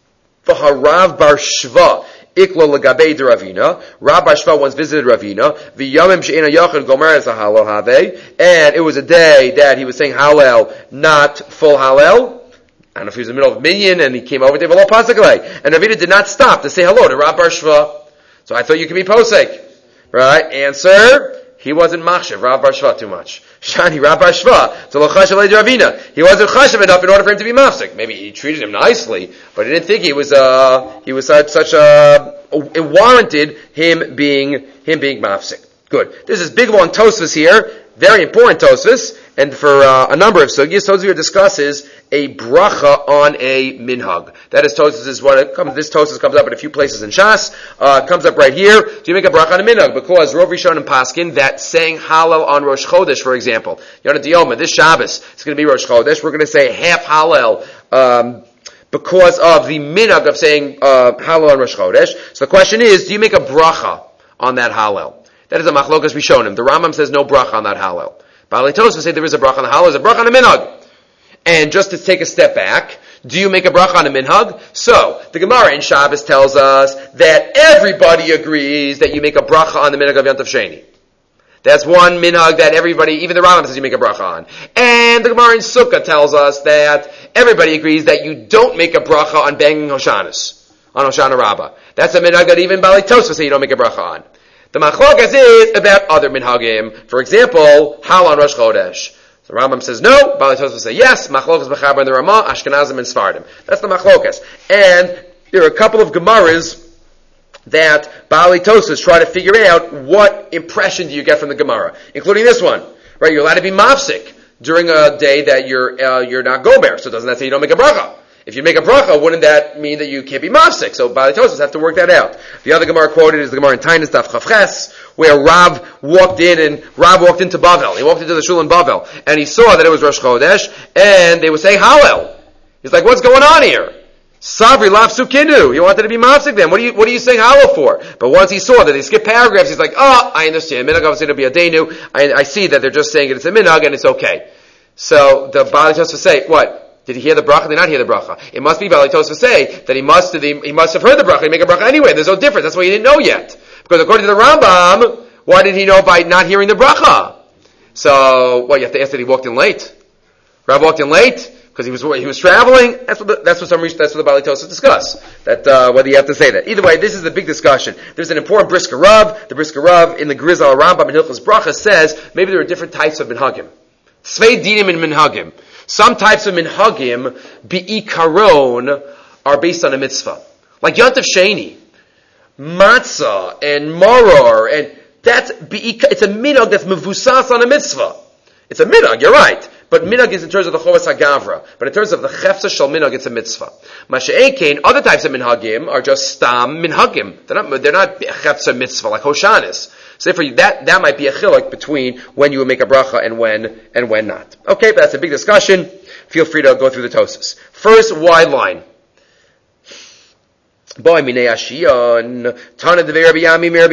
Harav Bar Shva Iklo Legabei de Ravina. Rav Bar Shva once visited Ravina. V'yamim she'ena yachid gomer as a halal have, and it was a day that he was saying halal, not full halal. I don't know if he was in the middle of a minyan and he came over there v'lo pasakalei. And Ravina did not stop to say hello to Rav Bar Shva. So I thought you could be posek, right? Answer: he wasn't machshav Rav Bar Shva too much. Shani Rav Bar Shva, so lo chashav le Ravina. He wasn't chashav enough in order for him to be mafsik. Maybe he treated him nicely, but he didn't think he was uh he was such, such a it warranted him being him being mafsik. Good. This is big long Tosfos here, very important Tosfos, and for uh, a number of sugyas, Tosfos discusses a bracha on a minhag. That is, Tosfos is what it comes. This Tosfos comes up in a few places in Shas. Uh, it comes up right here. Do you make a bracha on a minhag? Because Rov Rishon and Paskin that saying Hallel on Rosh Chodesh, for example, Yonah Dioma, this Shabbos, it's going to be Rosh Chodesh. We're going to say half Hallel. Um, because of the minhag of saying uh, Hallel on Rosh Chodesh. So the question is, do you make a bracha on that Hallel? That is a machlokas Rishonim. The Rambam says no bracha on that Hallel. Baalei Tosfos say there is a bracha on the Hallel, there's a bracha on a minhag. And just to take a step back, do you make a bracha on a minhag? So, the Gemara in Shabbos tells us that everybody agrees that you make a bracha on the minhag of Yontav Sheni. That's one minhag that everybody, even the Rambam says you make a bracha on. And the Gemara in Sukkah tells us that everybody agrees that you don't make a bracha on banging Hoshanas, on Hoshana Rabbah. That's a minhag that even Baalei Tosfos say you don't make a bracha on. The machlokas is about other minhagim. For example, Hal on Rosh Chodesh. The Rambam says no, Baalei Tosfos say yes, machlokas b'chaber and the Ramah, Ashkenazim and Sfardim. That's the machlokas. And there are a couple of Gemaras that Baalei Tosfos try to figure out what impression do you get from the Gemara, including this one. Right, you're allowed to be mafsik during a day that you're uh, you're not gober. So doesn't that say you don't make a bracha? If you make a bracha, wouldn't that mean that you can't be mafsik? So Baalei Tosfos have to work that out. The other Gemara quoted is the Gemara in Tainis Daf Chavches, where Rav walked in and Rav walked into Bavel. He walked into the shul in Bavel, and he saw that it was Rosh Chodesh, and they were saying Hallel. He's like, what's going on here? Savri lav sukinu. He wanted to be mafsik then. What are you, what are you saying Hallel for? But once he saw that they skipped paragraphs, he's like, oh, I understand. Minhag obviously to be a denu. I, I see that they're just saying it's a minhag and it's okay. So the Baalei Tosfos say, what? Did he hear the bracha? Did he not hear the bracha? It must be Baalei Tosfos say that he must have, he must have heard the bracha. He make a bracha anyway. There's no difference. That's why he didn't know yet. Because according to the Rambam, why did he know by not hearing the bracha? So, well, you have to ask that he walked in late. Rav walked in late because he was he was traveling. That's what the, that's what some that's what the Baalei Tosfos discuss. That uh, whether you have to say that. Either way, this is the big discussion. There's an important Brisker Rav. The Brisker Rav in the Grizal Rambam in Hilchos Bracha says maybe there are different types of minhagim. Tzvei dinim and minhagim. Some types of minhagim bi'ikaron are based on a mitzvah, like Yontav Sheni, matzah and maror, and that's it's a minhag that's mevusas on a mitzvah. It's a minhag, you're right. But minhag is in terms of the chovas hagavra. But in terms of the chefsa shel minhag, it's a mitzvah. Masha'ekein, other types of minhagim are just stam minhagim. They're not, they're not chefsa mitzvah, like Hoshanis. So for you, that, that might be a chiluk between when you would make a bracha and when, and when not. Okay, but that's a big discussion. Feel free to go through the Tosfos. First, wide line. Boy, minei ashiyon, tana devei Rabbi Yami, Rabbi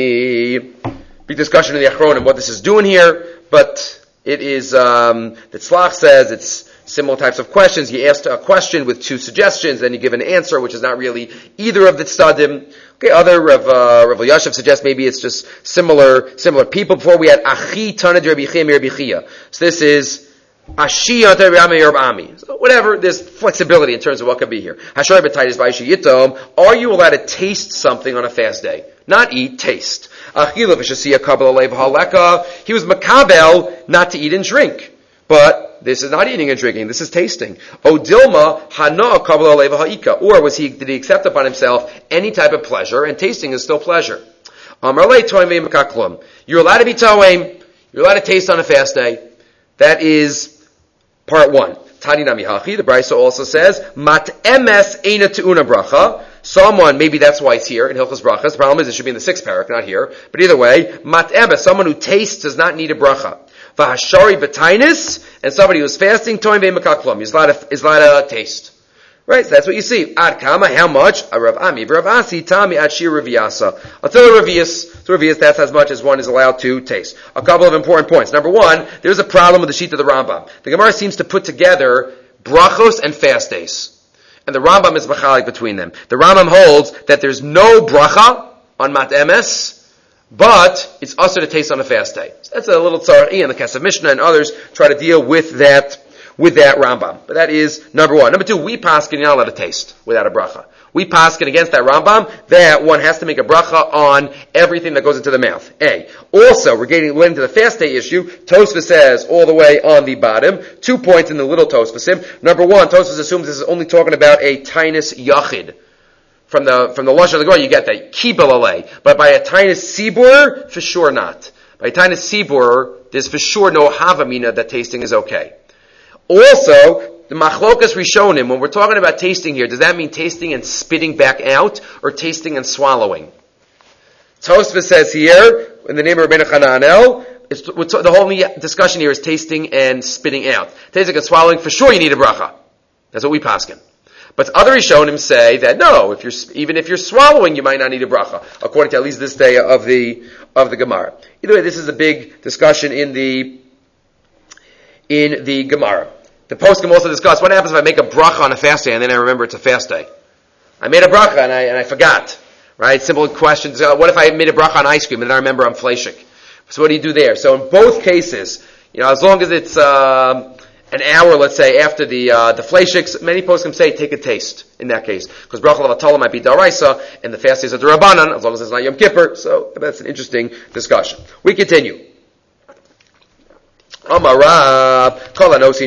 Yami. Big discussion in the Achronim, what this is doing here, but it is, um, the Tzlach says it's similar types of questions. You ask a question with two suggestions, then you give an answer, which is not really either of the tzadim. Okay, other Rav, uh, Rav Yashav suggests maybe it's just similar, similar people. Before we had Achi Tanad Rabbi Chia Mir Rabbi Chia. So this is Ashi Tanad Rabbi Rabbi Ami. So whatever, there's flexibility in terms of what could be here. Hashar B'Taitis V'Ashi Yitom. Are you allowed to taste something on a fast day? Not eat, taste. Achila V'Shasiya Kabbalah Lev Haleka. He was makabel not to eat and drink, but this is not eating and drinking. This is tasting. O Dilma Hana Kabbalah Lev Ha'ika. Or was he? Did he accept upon himself any type of pleasure? And tasting is still pleasure. Amar Le Toim Ve'Makaklum. You're allowed to be toim. You're allowed to taste on a fast day. That is part one. Tani Nami Hachi. The Brisa also says Mat Emes Eina Teuna Bracha. Someone, maybe that's why it's here in Hilchos Brachas. The problem is it should be in the sixth parak, not here. But either way, mat emes, someone who tastes does not need a bracha. V'hashari b'tainis, and somebody who's fasting, toim ve'makaklum, is allowed to, is allowed to taste. Right, so that's what you see. Ad kama, how much? A Rav Ami, Rav Asi, Tami, Ad Shir Raviyasa. Until a Raviyas, so Raviyas, that's as much as one is allowed to taste. A couple of important points. Number one, there's a problem with the sheet of the Rambam. The Gemara seems to put together brachos and fast days. And the Rambam is machalik between them. The Rambam holds that there's no bracha on mat emes, but it's also to taste on a fast day. So that's a little tzara'i, and the Kesef Mishnah and others try to deal with that, with that Rambam. But that is number one. Number two, we paskin, you're not allowed to taste without a bracha. We paskin against that Rambam that one has to make a bracha on everything that goes into the mouth. A. Also, we're getting into the fast day issue. Tosfos says all the way on the bottom, two points in the little Tosfosim. Number one, Tosfos assumes this is only talking about a tinus yachid. From the from the Lashon of the Gemara, you get that kibel alei, but by a tinus sibur, for sure not. By Tainus Sibur, there's for sure no Havamina that tasting is okay. Also, the Machlokas Rishonim, when we're talking about tasting here, does that mean tasting and spitting back out, or tasting and swallowing? Tosfos says here, in the name of Rabbeinu Hananel, it's, the whole discussion here is tasting and spitting out. Tasting and swallowing, for sure you need a bracha. That's what we paskin. But other Rishonim say that no, if you're even if you're swallowing, you might not need a bracha, according to at least this day of the of the Gemara. Either way, this is a big discussion in the in the Gemara. The poskim also discuss what happens if I make a bracha on a fast day and then I remember it's a fast day. I made a bracha and I and I forgot. Right? Simple questions. Uh, what if I made a bracha on ice cream and then I remember I'm fleshik? So what do you do there? So in both cases, you know, as long as it's uh, an hour, let's say, after the uh, the fleishiks, many poskim say take a taste in that case, because bracha levatala might be daraisa and the fast days are derabanan, as long as it's not Yom Kippur. So that's an interesting discussion. We continue. Anyone who gives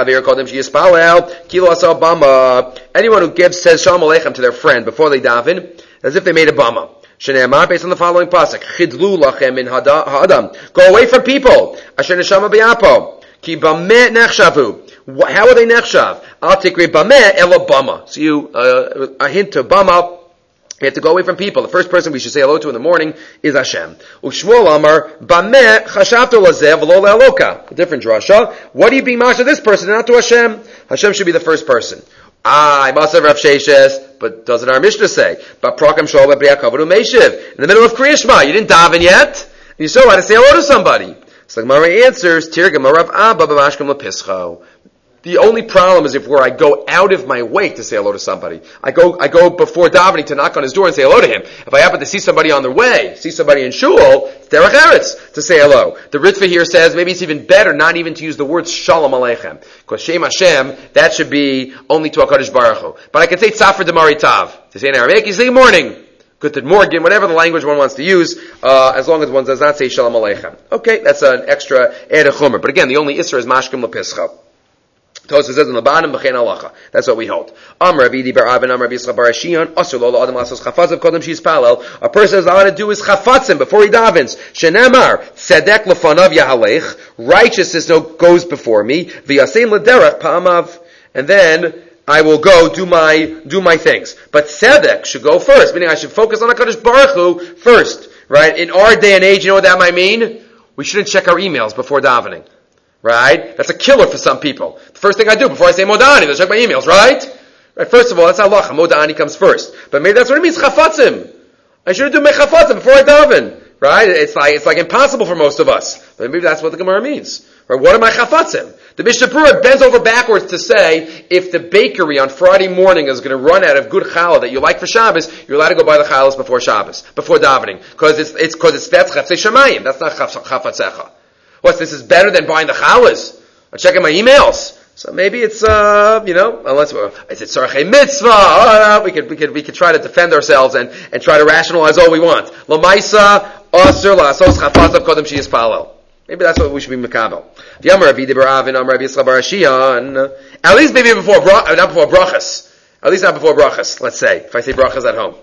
says shalom aleichem to their friend before they daven, as if they made a bama. Shneimar, based on the following pasuk, Chidlu lachem min ha'adam. Go away from people. Asher neshama b'yapo. Ki bameh nechshavu. How are they nechshav? Al tikri bameh elo bama. So you, uh, a hint to bama. You have to go away from people. The first person we should say hello to in the morning is Hashem. Ushmuel Amar, Bameh chashavtu lazeh v'lo le'aloka. A different drasha. What are you being masha this person and not to Hashem? Hashem should be the first person. Ah, I must have Rav Sheshes, but doesn't our Mishnah say? But Prakam Shol Be'Briya Kavod U'Meishiv. In the middle of Kriya Shema, you didn't daven yet, and you still had to say hello to somebody. So the Gemara answers, Tirgam Rav Abba B'Mashkem Lepischo. The only problem is if where I go out of my way to say hello to somebody. I go, I go before davening to knock on his door and say hello to him. If I happen to see somebody on their way, see somebody in shul, it's derech eretz to say hello. The Ritva here says maybe it's even better not even to use the word shalom aleichem. Because Shem Hashem, that should be only to HaKadosh Baruch Hu. But I can say tzafar demari tav. To say in Aramaic, you say good morning. Good morning, whatever the language one wants to use, uh, as long as one does not say shalom aleichem. Okay, that's an extra ed chumer. But again, the only isra is mashkim lepischa. Tosfos says on the bottom, b'chein halacha. That's what we hold. Am Rav Yidi bar Avin, Am Rav Yischa bar Ashiyan, asur lo la'adam lasos chafatzim kodem sheyispalel. A person is allowed to do his chafatzim before he davens. Shenemar, tzedek lefanav yahalech. Righteousness no, goes before me. V'yasein l'derech pa'amav. And then I will go do my do my things. But tzedek should go first, meaning I should focus on HaKadosh Baruch Hu first. Right? In our day and age, you know what that might mean? We shouldn't check our emails before davening. Right? That's a killer for some people. The first thing I do before I say Modani, I check my emails, right? Right? First of all, that's halacha. Modani comes first. But maybe that's what it means, chafatzim. I should do my chafatzim before I daven. Right? It's like, it's like impossible for most of us. But maybe that's what the Gemara means. Right? What are my chafatzim? The Mishnah Berurah bends over backwards to say, if the bakery on Friday morning is going to run out of good challah that you like for Shabbos, you're allowed to go buy the challahs before Shabbos, before davening. Because it's, it's, cause it's, that's chatzei shamayim. That's not chafatzecha. What's this is better than buying the challahs? I'm checking my emails. So maybe it's, uh, you know, unless we're, is it tzarchei mitzvah? Oh, no, we could, we could, we could try to defend ourselves and, and try to rationalize all we want. L'maisa, asur, la'asos, chafatzav, kodem sheyispalel. Maybe that's what we should be mekabel. V'yamar Rav Yidi bar Avin, Amar Rav Yischa bar Ashiyan. At least maybe before, not before brachas. At least not before brachas, let's say. If I say brachas at home.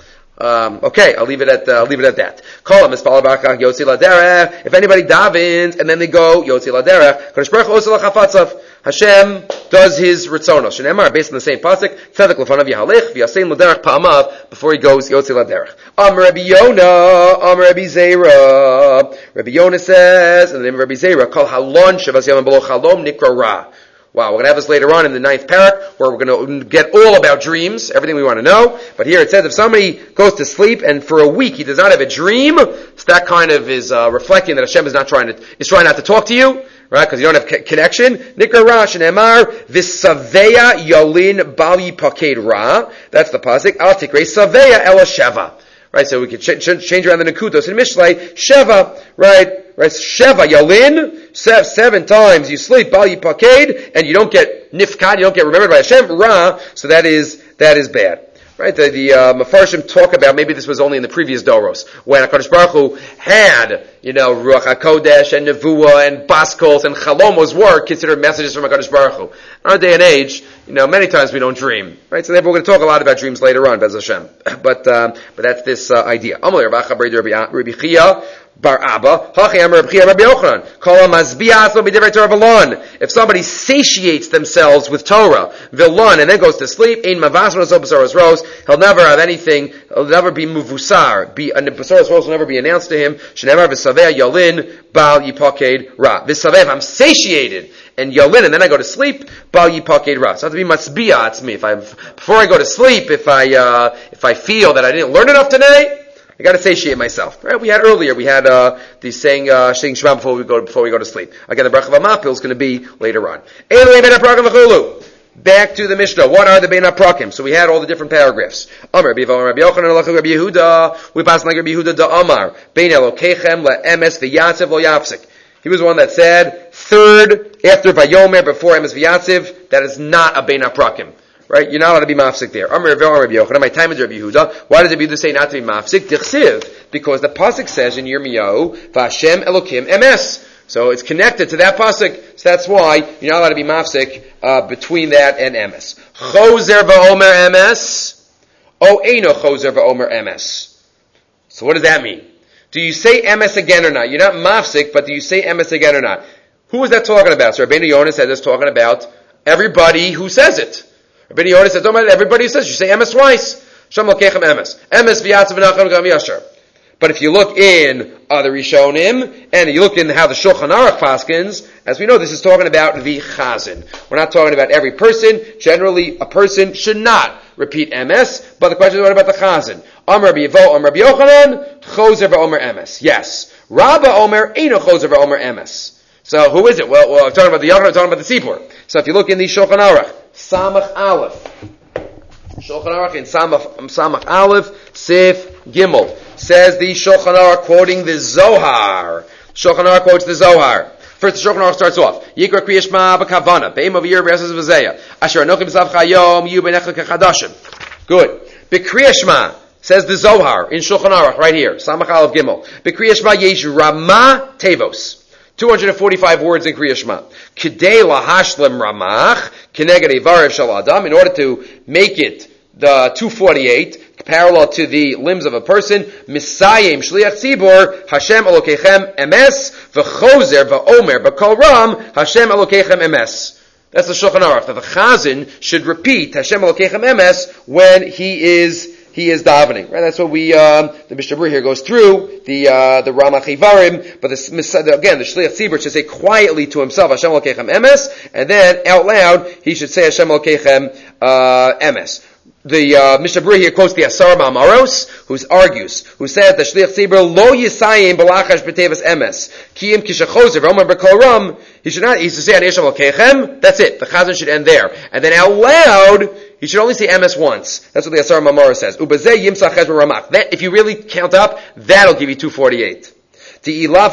Um, okay, I'll leave it at uh, I'll leave it at that. Call him Yotzi Laderech. If anybody davens and then they go Yotzi Laderech, Kadosh Baruch Hu Osel Chafatzav. Hashem does his ritzonos. Shenemar, based on the same pasuk, Tzedek lefanav yahalech v'yasein laderech pa'amav, before he goes Yotzi Laderech. Am Rabbi Yonah, Am Rabbi Zera. Rabbi Yonah says in the name of Rabbi Zera, Kol halon shavas yamim below chalom nikra ra. Wow, we're going to have this later on in the ninth parak, where we're going to get all about dreams, everything we want to know. But here it says if somebody goes to sleep and for a week he does not have a dream, so that kind of is uh, reflecting that Hashem is not trying to is trying not to talk to you, right? Because you don't have c- connection. Nikra ra shenemar v'saveya yalin bali paked ra. That's the pasuk. Al tikrei saveya ela sheva. Right, so we could ch- ch- change around the nekudos in Mishlei. Sheva, right? Right, Sheva Yalin, seven, seven times you sleep, Bal Yipaked, and you don't get Nifkad, you don't get remembered by Hashem, Ra, so that is, that is bad. Right, the, the uh, Mefarshim talk about, maybe this was only in the previous Doros, when HaKadosh Baruch Hu had, you know, Ruach HaKodesh and Nevuah and Baskos and Chalomos were considered messages from HaKadosh Baruch Hu. In our day and age, you know, many times we don't dream. Right, so therefore we're going to talk a lot about dreams later on, Bez Hashem. But, um, but that's this uh, idea. Amalei Rav Acha B'rei Rabbi Chia, Bar Abba, Hachi Amar Rabbi Rabbi Yochanan, Kol HaMazbi'ah Atzmo B'divrei Torah V'lon. If somebody satiates themselves with Torah, V'lon, and then goes to sleep, Ein Mavas Roso B'saros Ros, he'll never have anything, he'll never be Muvusar, be, and the B'saros Ros will never be announced to him, Shenemar V'saveh Yalin, Baal Yipaked Ra. V'saveh, I'm satiated, and Yalin, and then I go to sleep, Baal Yipaked Ra. So I have to be Matzbi'ah Atzmi. If I, before I go to sleep, if I, uh, if I feel that I didn't learn enough today, I got to satiate myself. Right? We had earlier. We had uh, the saying uh, saying Shema before we go before we go to sleep. Again, the bracha of Amapil is going to be later on. Back to the Mishnah. What are the Bein HaPrakim? So we had all the different paragraphs. Amar Rabbi Yochanan Rabbi Yehuda. We pass like Rabbi Yehuda da Amar Bein Elokechem leEmes v'Yatziv lo Yafsik. He was the one that said third after Vayomer before Emes v'Yatziv. That is not a Bein HaPrakim. Right? You're not allowed to be mafsik there. Amar Rabbi Yochanan, my time is Rabbi Yehuda. Why does Rabbi Yehuda say not to be mafsik? Tichsiv. Because the pasuk says in Yirmiyahu, V'Hashem Elokim Emes. So it's connected to that pasuk. So that's why you're not allowed to be mafsik uh, between that and Emes. Chozer v'omer Emes. O Eino chozer v'omer Emes. So what does that mean? Do you say Emes again or not? You're not mafsik, but do you say Emes again or not? Who is that talking about? So Rabbeinu Yonah said it's talking about everybody who says it. Rabbi Yehuda said, don't matter, everybody says, you say emes twice. Shem Lokechem emes. Emes v'yatzav v'nachon gam yashar. But if you look in other Rishonim, and you look in how the Shulchan Aruch paskins, as we know, this is talking about the chazan. We're not talking about every person. Generally, a person should not repeat emes, but the question is, what about the chazan? Amar Rabbi Yevo, Amar Rabbi Yochanan, chozer v'omer emes. Yes. Rabba Omer, eino chozer v'omer emes. So who is it? Well, well, I'm talking about the Yochanan, I'm talking about the Sipur. So if you look in the Shulchan Aruch, Samach Aleph. Shulchan Aruch in Samach, Samach Aleph, Sif Gimel. Says the Shulchan Aruch quoting the Zohar. Shulchan Aruch quotes the Zohar. First, the Shulchan Aruch starts off. Yikra Kriya Shema b'kavana. Be'im of year b'yasas v'zeya. Asher anochim b'sav chayom yu b'necha kechadashim. Good. B'kriya Shema. Says the Zohar in Shulchan Aruch right here. Samach Aleph Gimel. B'kriya Shema yesh Rama Tevos. two hundred forty-five words in Kriya Shema. Kidei lahashlim ramach, keneged ivarev shel adam, in order to make it the two forty-eight, parallel to the limbs of a person, misayim shliach tzibor, Hashem Elokechem emes, v'chozer v'omer b'kol ram, Hashem Elokechem emes. That's the Shulchan Aruch, that the chazan should repeat Hashem Elokechem emes when he is He is davening, right? That's what we, um, the Mishnah Berurah here goes through, the, uh, the Ramach Ivarim, but the, again, the Shliach Tzibur should say quietly to himself, Hashem Elokechem Emes, and then out loud, he should say Hashem Elokechem, uh, Emes. The, uh, Mishnah Berurah here quotes the Asar Ma'amaros, who argues, who says that Shliach Tzibur lo yisayim b'lachash b'tevas emes, kiyim kishachozer v'omer b'kol ram, he should not, he should say Hashem Elokechem, that's it, the chazan should end there. And then out loud, he should only say emes once. That's what the Asar Ma'amara says. Ubazeh yimsach chezron ramach. That, if you really count up, that'll give you two forty-eight. If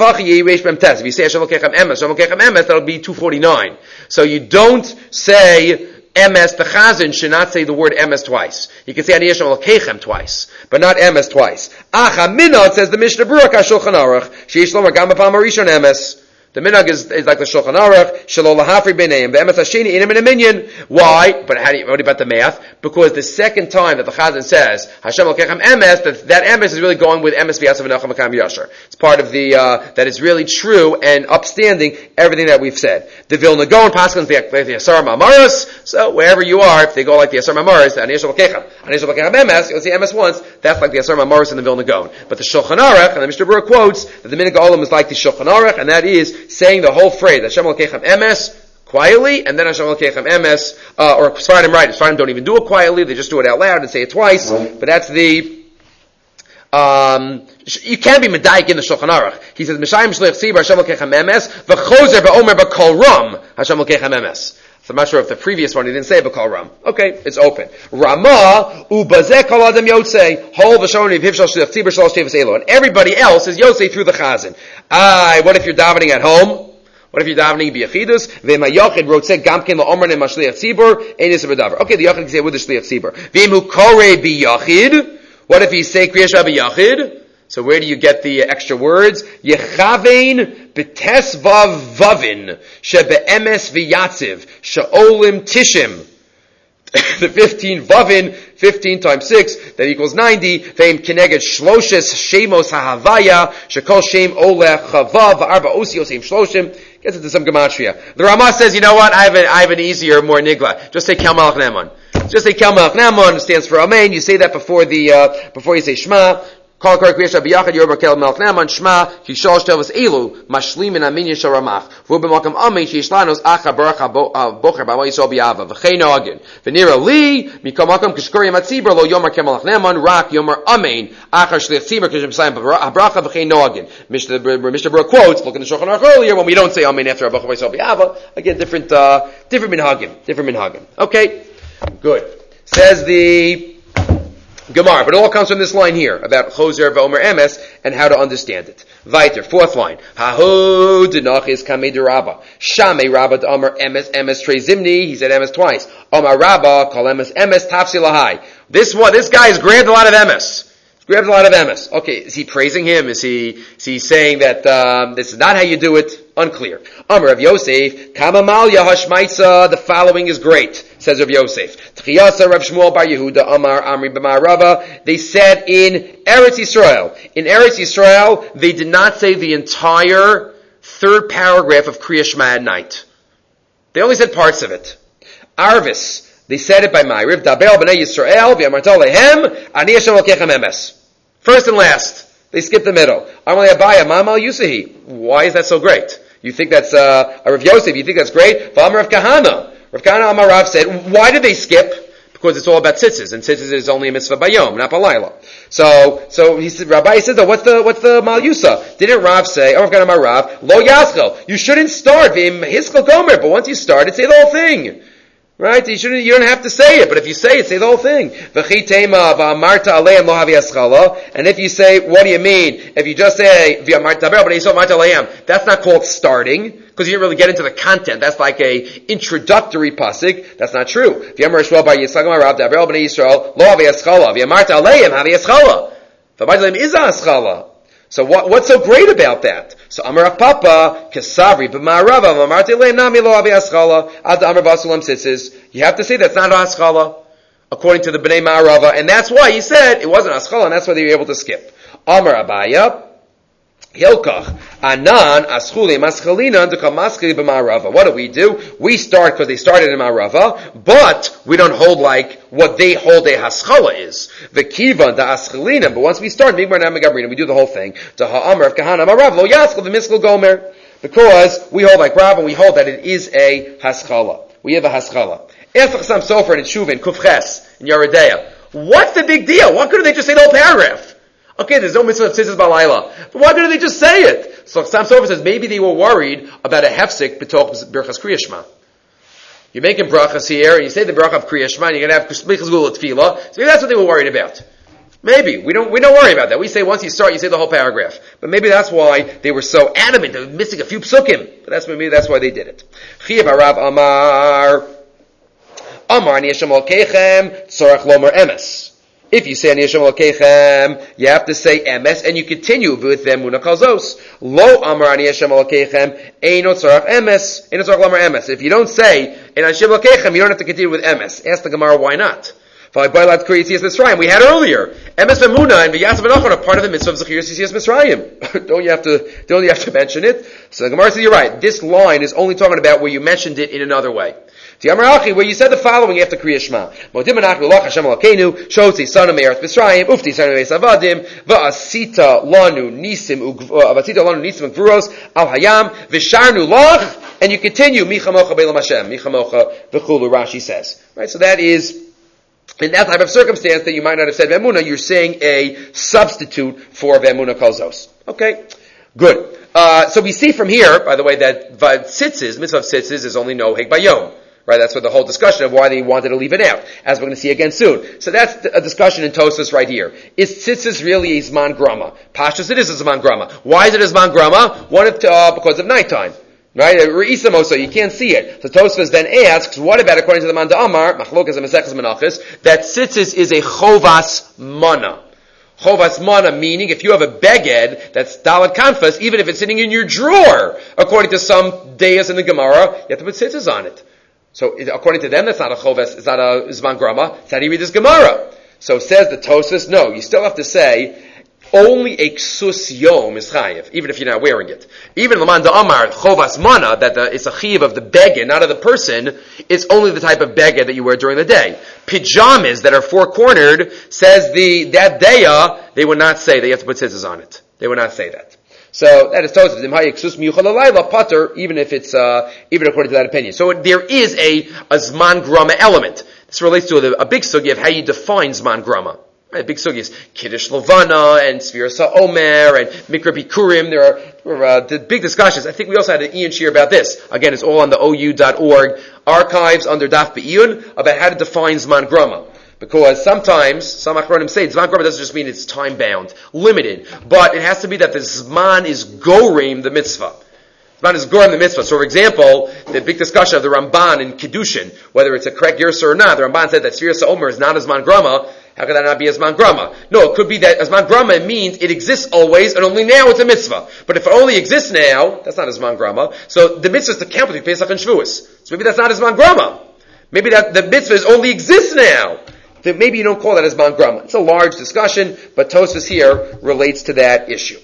you say Hashem Elokechem emes, Hashem Elokechem emes, that'll be two forty-nine. So you don't say emes, the chazan should not say the word emes twice. You can say Ani Hashem Elokechem twice, but not emes twice. Acha minod, says the Mishnah Berurah Shulchan Aruch, sheish lomer gam b'pam harishon emes. The minhag is, is like the Shulchan Aruch, shelo lahafri b'neim, ve'emes hasheni inim in a minyan. Why? But how do you, what about the math? Because the second time that the Chazan says, Hashem Elokechem emes, that, that emes is really going with emes v'yatzav v'nacham v'kam yashar. It's part of the, uh, that is really true and upstanding everything that we've said. The Vilna Gaon paskins the, the Asar Ma'amaros, so wherever you are, if they go like the Asar Ma'amaros, Ani Hashem Elokechem, Ani Hashem Elokechem emes, you'll see emes once, that's like the Asar Ma'amaros and the Vilna Gaon. But the Shulchan Aruch, and the Mishnah Berurah quotes, that the minhag olam is like the Shulchan Aruch, and that is saying the whole phrase, Hashem Elokechem emes, quietly, and then Hashem Elokechem emes, uh, or Sfarim right, Sfarim don't even do it quietly, they just do it out loud and say it twice, but that's the, um, you can be medayik in the Shulchan Aruch. He says, Mishayim Shliach Tzibur, Hashem Elokechem emes, v'chozer v'omer b'kol ram, Hashem Elokechem emes. So I'm not sure if the previous one he didn't say b'kol ram. Okay, it's open. Rama, ubazeh kol adam yotzei, hol v'shon v'hiv shal Shliach Tzibur shalosh tevas elo. And everybody else is yotzei through the chazan. Ah, what if you're davening at home? What if you're davening b'yachidus? V'im ha'yachid rotzeh gamkin la'omran im ha'shliach tzibur, ein yisr b'davar. Okay, the yachid can say with the shliach tzibur. V'im hu korei b'yachid. What if he's saying Kriya Shema b'yachid? So where do you get the extra words? Yechavein b'tes vav vavin, shebe'emes v'yatziv, she'olim tishim. The fifteen vavin fifteen times six, that equals ninety. Ve'im keneged shloshes shemos hahavaya, shekol shem olech chavav, v'arba osios im shloshim. Gets into some gematria. The Ramah says, you know what, I have, an, I have an easier, more nigla. Just say Kel Malach Ne'eman. Just say Kel Malach Ne'eman, stands for Amen. You say that before the, uh, before you say Shema. Call Kar Kriyasha B'yachad Yorba Kel Malach Ne'eman, Shema, Kishal Shtevas Elu, Mashlim and Aminya Shal Ramach. V'u b'makam Amen, Shishlanos Acha Baruch HaBocher B'amo Yisrael B'yava. V'chei Noagin. V'nira Li, Mikam Makam Kishkor Yom HaTzibur, Lo Yomar Kel Malach Ne'eman, Rak Yomar Amen, Acha Shliach Tzibur, Kishim Sayim Bracha V'chei Noagin. Mister Baruch quotes, look in the Shulchan Aruch earlier, when we don't say Amen after Baruch Yisrael B'yava. Again, different, uh, different minhagim. Different minhagim. Okay? Good. Says the Gemara, but it all comes from this line here about Choser v'Omer Emes and how to understand it. Weiter, fourth line. Hahu denachis kamei derabba. Shamei rabba d'Omer Emes Emes trei zimni. He said Emes twice. Omer rabba kol Emes Emes tafsi lahai. This one, this guy has grabbed a lot of Emes. Grabbed a lot of Emes. Okay, is he praising him? Is he, is he saying that um, this is not how you do it? Unclear. Amar Rav Yosef, Kama Malya Hashmaitza, the following is great, says Rav Yosef. Tchiyasa Rav Shmuel Bar Yehuda, Amar Amri B'mar Rava, they said in Eretz Yisrael, in Eretz Yisrael, they did not say the entire third paragraph of Kriya Shema at night. They only said parts of it. Arvis, they said it by Ma'ariv, Dabel B'nei Yisrael, V'yamarta Lehem, Ani Hashem Lokechem Emes. First and last. They skipped the middle. Amalei Abaya, Mamal Yusahi. Why is that so great? You think that's, uh, a Rav Yosef, you think that's great? V'amar Rav Kahana. Rav Kahana Amar Rav said, why did they skip? Because it's all about tzitzis, and tzitzis is only a mitzvah bayom, not balayla. So, so he said, Rabbi says, oh, what's the, what's the Mal Yusa? Didn't Rav say, oh, Rav Kahana Amar Rav, Lo Yaschel. You shouldn't start, V'im Hiskal Gomer, but once you start it, say the whole thing. Right? You shouldn't, you don't have to say it, but if you say it, say the whole thing. And if you say, what do you mean? If you just say, that's not called starting, because you didn't really get into the content. That's like a introductory pasuk. That's not true. So what, what's so great about that? So Amar Rav Papa, Kesavri, B'ma'arava, V'amarti leim nami lo avi aschala, ad Amar Basulam Tzitzis. You have to say that's not aschala, according to the B'nai Ma'arava, and that's why he said it wasn't aschala, and that's why they were able to skip. Amar Abaya, Hilkach, Anan, Aschuli, Maschalina, Dukam Maschali B'ma'arava. What do we do? We start because they started in Ma'arava, but we don't hold like what they hold a haschala is. The kiva, the aschalina, but once we start, we do the whole thing. The ha'amar of kahana marav lo yaschal the miskal gomer, because we hold like Rav and we hold that it is a haschala. We have a haschala. Efach Sam Sofer and Shuvin Kufches in Yeridea. What's the big deal? Why couldn't they just say the whole paragraph? Okay, there's no mitzvah of tzitzis balayla, but why didn't they just say it? So Sam Sofer says maybe they were worried about a hefsek b'toch birchas Kriya Shema. You're making brachas here, and you say the bracha of Kriya Shema, and you're going to have Splichas Gula Tefillah. So maybe that's what they were worried about. Maybe. We don't, we don't worry about that. We say once you start, you say the whole paragraph. But maybe that's why they were so adamant. They were missing a few psukim. But that's maybe that's why they did it. Chiyav Arav Amar. Amar Ani Hashem Elokechem Tzorach Lomer Emes. If you say Ani Hashem Elokechem, you have to say Emes, and you continue with them Muna Kalzos. Lo Amar Ani Hashem Elokechem Eino Tzorach Emes. Eino Tzorach Lomer Emes. If you don't say Ani Hashem Elokechem, you don't have to continue with Emes. Ask the Gemara why not. We had earlier. Emes V'Muna and V'Yasav V'Nachon are part of the mitzvah of Zechiras Yitzias Mitzrayim. Don't you have to, don't you have to mention it? So the Gemara says you're right. This line is only talking about where you mentioned it in another way. Where you said the following after Kriya Shema. Modim Anachnu Lach Hashem Elokeinu, Shotzi Sanu Me'eretz Mitzrayim, Ufti Sanu Me'es Avadim, V'asita Lanu Nisim, V'asita Lanu Nisim Gvuros, Al Hayam, V'sharnu Lach, and you continue, Michamocha Beilam Hashem, Michamocha V'chulu, Rashi says. Right, so that is, in that type of circumstance that you might not have said V'emuna, you're saying a substitute for V'emuna Kalzos. Okay, good. Uh, so we see from here, by the way, that Tzitzis, mitzvah of Tzitzis, is only no Heg Bayom. Right, that's what the whole discussion of why they wanted to leave it out, as we're going to see again soon. So that's a discussion in Tosfos right here. Is tzitzis really a zman grama? Pashtus, it is a zman grama. Why is it a zman grama? One of uh, because of nighttime. Right, re'isamoso, you can't see it. So Tosfos then asks, what about according to the Manda Amar, machlokas and Maseches Menachos, that tzitzis is a chovas mana. Chovas mana, meaning if you have a beged that's dalat kanfas, even if it's sitting in your drawer, according to some deis in the Gemara, you have to put tzitzis on it. So it, according to them, that's not a choves, it's not a zman grama. It's how do you read this Gemara? So says the Tosfos, no, you still have to say, only a ksus yom is chayiv, even if you're not wearing it. Even Laman da Amar, chovas mana, that the, it's a chayiv of the beged, not of the person, it's only the type of beged that you wear during the day. Pajamas that are four-cornered, says the, that daya, they would not say that you have to put scissors on it. They would not say that. So that is Tosfos, pater, even if it's, uh, even according to that opinion. So there is a, a zman grama element. This relates to a, a big sugi of how you define zman grama. Right, big sugis, Kiddush Levana and Sfiras HaOmer and Mikra Bikurim. There are, there are uh, big discussions. I think we also had an Iyun Shir about this. Again, it's all on the O U dot org archives under Daf Be'iyun about how to define Zman Grama. Because sometimes, some Achronim say, Zman Grama doesn't just mean it's time-bound, limited, but it has to be that the Zman is Gorim the mitzvah. Zman is Gorim the mitzvah. So, for example, the big discussion of the Ramban in Kiddushin, whether it's a correct Gersa or not, the Ramban said that Sfiras HaOmer is not a Zman Grama. How could that not be a Zman Grama? No, it could be that a Zman Grama means it exists always, and only now it's a mitzvah. But if it only exists now, that's not a Zman Grama. So the mitzvah is to count between Pesach and Shavuos. So maybe that's not a Zman Grama. Maybe that the mitzvah is only exists now. Then maybe you don't call that a Zman Grama. It's a large discussion, but Tosfos here relates to that issue.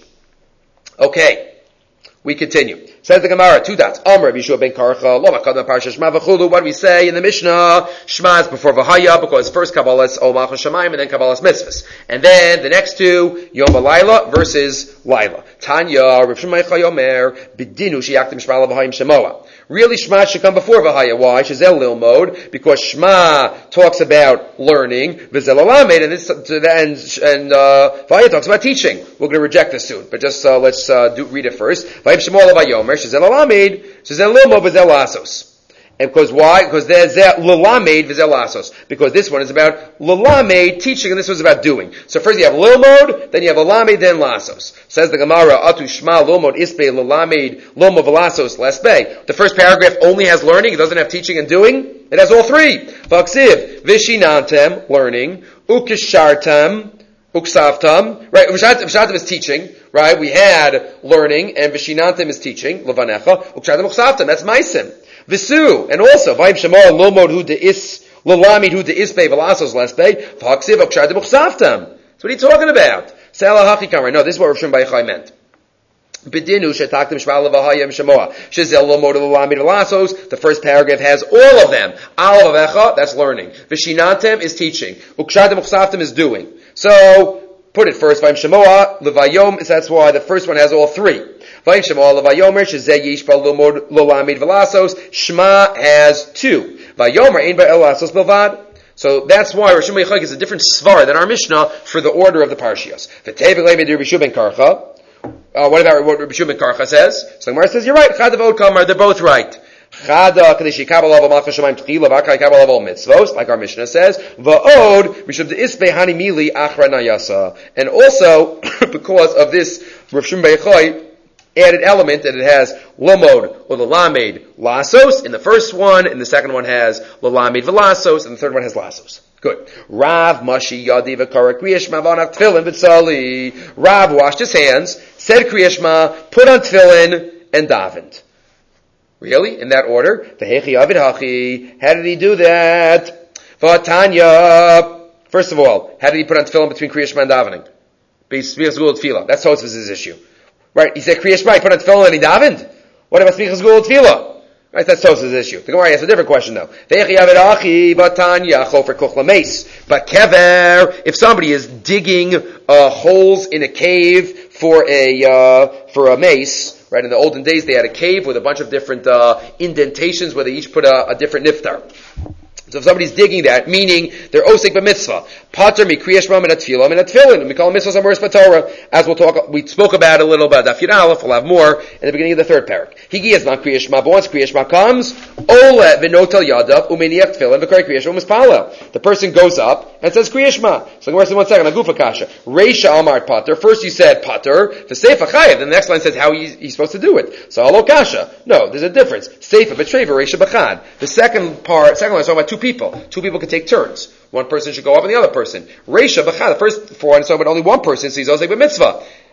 Okay, we continue. Says the Gemara, two dots. Amr Yeshua ben Karcha, lo makadam parsha Shema v'chulu. What do we say in the Mishnah? Shema is before V'haya, because first Kabbalah's O Malchus Shemayim, and then Kabbalah's Mitzvahs. And then the next two, Yom V'Layla versus Laila. Tanya, Rav Shimon Yomer, B'dinu Sheyaktim Shema V'hayim Shemoa. Really, Shema should come before V'haya. Why? Shazel Lil Mode, because Shema talks about learning, V'zel Alamed, and this, and, and, uh, V'haya talks about teaching. We're going to reject this soon, but just, uh, let's, uh, do, read it first. V'hayim Shemoa V'hayomer, Shazel Alamed, Shazel Lil Mode, V'zel Asos. And because why? Because there's Lalamed V'zel Asos. Because this one is about Lalamed, teaching, and this one's about doing. So first you have Lilmod, then you have Lalamed, then Lasos. Says the Gemara, Atu Shma Lilmod Ispe Lalamed Lilmod V'lasos Lespe. The first paragraph only has learning, it doesn't have teaching and doing. It has all three. Vaksiv, Vishinantem, learning, Ukishartam, Uksavtam, right, Vishantam is teaching, right, we had learning, and Vishinantam is teaching, Levanecha, Ukshartam Uksavtam, that's Maisim. Visu, and also, Vayim Shemar Lomod Hu De'is, Lolamid Hu De'ispe Velasos Lespe, Vaksiv Ukshartam Uksavtam. So what are you talking about? Salah Hachikam, right? No, this is what Rav Shimon Bar Yochai meant. Bidinu shetaktim shma'al v'hayim shemoa shezel lomod l'lamid v'lasos. The first paragraph has all of them. Al v'vecha, that's learning. V'shinantem is teaching. Ukshadim uksaftim is doing. So put it first. V'ayim shemoa l'vayom. That's why the first one has all three. V'ayim shemoa l'vayomer shezeh yishpa lomod l'lamid v'lasos. Shema has two. Vayomer ein ba'el lasos bilvad. So that's why Rosh Hashanah is a different svar than our Mishnah for the order of the parshios. V'tevik le'med Yishuv ben Karcha. Uh, what about what Rabbi Shimon Karcha says? So the Gemara says, you're right. Chada v'od kamar, they're both right. Chada kadesh yikabel avo malchus shamayim tchila v'akar yikabel avo mitzvos, like our Mishnah says. V'od mishum de'ispe hani mili achra nayasa. And also, because of this Rav Shimon Bar Yochai added element that it has lomod or lalamed lasos in the first one, and the second one has lalamed v'lasos, and the third one has lasos. Good. Rav Mashi Yadi V'Kara Kriyashma V'Anak Tefillin V'Tzali. Rav washed his hands, said Kriyashma, put on Tefillin, and davened. Really? In that order? V'Hechi Avid Hachi. How did he do that? V'Tanya. First of all, how did he put on Tefillin between Kriyashma and davening? B'Smichas Gul Tefillah. That's Tosfos' issue. Right? He said Kriyashma, he put on Tefillin and he davened? What about Smichas Gul Tefillah? Right, that's Tosfos' issue. The Gemara asks a different question though. But kever, if somebody is digging uh, holes in a cave for a uh, for a mace, right? In the olden days, they had a cave with a bunch of different uh, indentations where they each put a, a different niftar. So if somebody's digging that, meaning they're osik b'mitzvah, pater mikriyash ma'am and a tefillah and a tefillin, and we call them mitzvahs amoris b'torah, as we'll talk, we spoke about a little about Daf Yud Aleph, we'll have more in the beginning of the third parak. Higi is not kriyash ma, but once kriyash ma comes, ole v'notel yadav umeniach tefillin v'kari kriyash ma mispalel. The person goes up and says kriyash ma. So Gemara says one second, agufa kasha. Reisha amar pater. First you said pater, v'seifa chayav. Then the next line says how he's, he's supposed to do it. So alo kasha. No, there's a difference. Seifa b'treiva, reisha b'chad. The second part, second line is talking about two people. Two people can take turns. One person should go up and the other person. Reisha b'chad, the first four, and so but only one person, so he's also a mitzvah.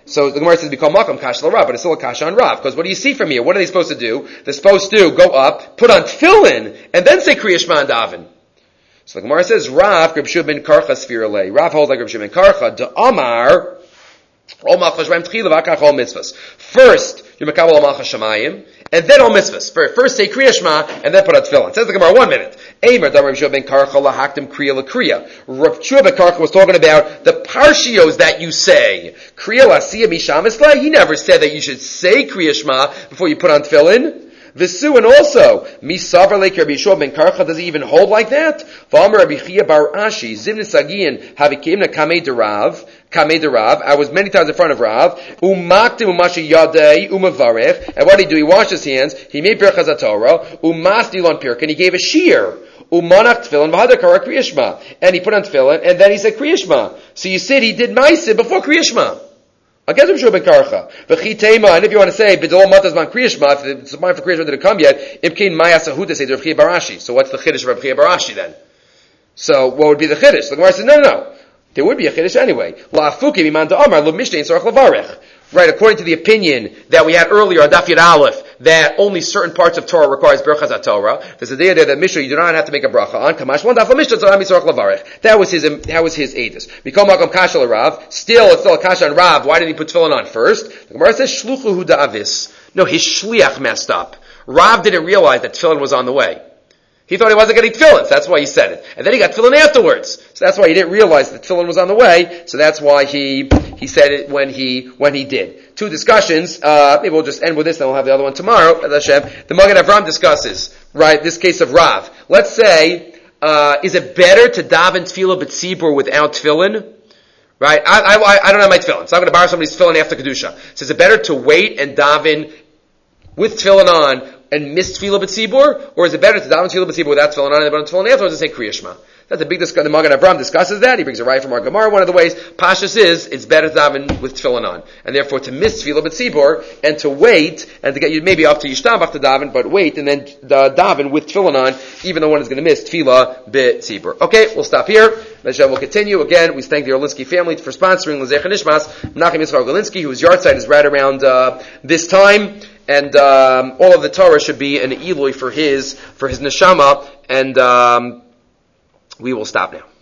So the Gemara says, "Become makam kasha Rav," but it's still a kasha on Rav. Because what do you see from here? What are they supposed to do? They're supposed to go up, put on tefillin, and then say Kriya Shema and daven. So the Gemara says, "Rav Reb Shua ben Karcha sfiralei." Rav holds like Reb Shua ben Karcha. De Amar, all malchas shemaim tchila v'akach all mitzvahs. First, you makabel all malchas shemayim, and then all mitzvahs. First say Kriya Shema, and then put on tefillin. Says the Gemara, one minute. Eimer Dar Reb Shua ben Karcha lahaktim Kriya l'Kriya. Reb Shua ben Karcha was talking about the parshios that you say. Kriya l'asiyah misham islay. He never said that you should say Kriya Shema before you put on tefillin. Visu, and also, Misavar Lake Rabbi Yeshua ben Karcha, does he even hold like that? V'amar Rabbi Chia bar Ashi, Zimna Sagian, Havikimna Kamei Derav, Kamei Derav, I was many times in front of Rav, Umaktim Umashi Yadei, Umavarech, and what did he do? He washed his hands, he made Birchaz HaTorah, Umastil on Pirk, and he gave a shear. Umanach tefillin v'hadar kara Kriya Shema, and he put on tefillin, and then he said Kriya Shema. So you said he did Ma'aseh before Kriya Shema. Against Reb Shua ben Karcha. V'chitema, and if you want to say, B'dol matas man Kriya Shema, if it's time for Kriya Shema didn't come yet, Imkein Maya Sahuda say to Reb Chia bar Ashi. So what's the Chiddush of Reb Chia bar Ashi then? So what would be the Chiddush? The Gemara says, no, no, no. There would be a Chiddush anyway. La'afukim iman da'amar, lo mishtein sorach levarech. Right, according to the opinion that we had earlier on Daf Yud Aleph, that only certain parts of Torah requires Birchaz HaTorah. There's a day there that Mishnah you do not have to make a bracha on. Kamash one daf Mishnah tzarami sorach levarech. That was his. That was his edus. Mikol makom kasha l'Rav. Still, it's still a kasha on Rav. Why did he put tefillin on first? The Gemara says shluchu hu da'avis. No, his shliach messed up. Rav didn't realize that tefillin was on the way. He thought he wasn't getting tefillin, so that's why he said it. And then he got tefillin afterwards. So that's why he didn't realize that tefillin was on the way, so that's why he he said it when he when he did. Two discussions, uh, maybe we'll just end with this, then we'll have the other one tomorrow. Hashem. The Magen Avram discusses, right, this case of Rav. Let's say, uh, is it better to daven tefillah b'tzibur without tefillin? Right? I, I, I don't have my tefillin, so I'm going to borrow somebody's tefillin after Kedusha. So is it better to wait and daven with tefillin on and miss tefillah b'tzibur, or is it better to daven tefillah b'tzibur without tefillin on and daven tefillin afterwards and say Kriya Shema? That's a big discussion. The Magen Avram discusses that. He brings a right from our Gemara. One of the ways Pashas is it's better to daven with tefillin on, and therefore to miss tefillah b'tzibur and to wait and to get you maybe up to yishtabach to daven, but wait and then uh, daven with tefillin on, even though one is going to miss tefillah b'tzibur. Okay, we'll stop here. Hashem will continue. Again, we thank the Orlinsky family for sponsoring L'zecha Nishmas. Menachem Yitzchak Orlinsky, whose yard site is right around uh, this time. And um, all of the Torah should be an Eloi for his for his neshama, and um, we will stop now.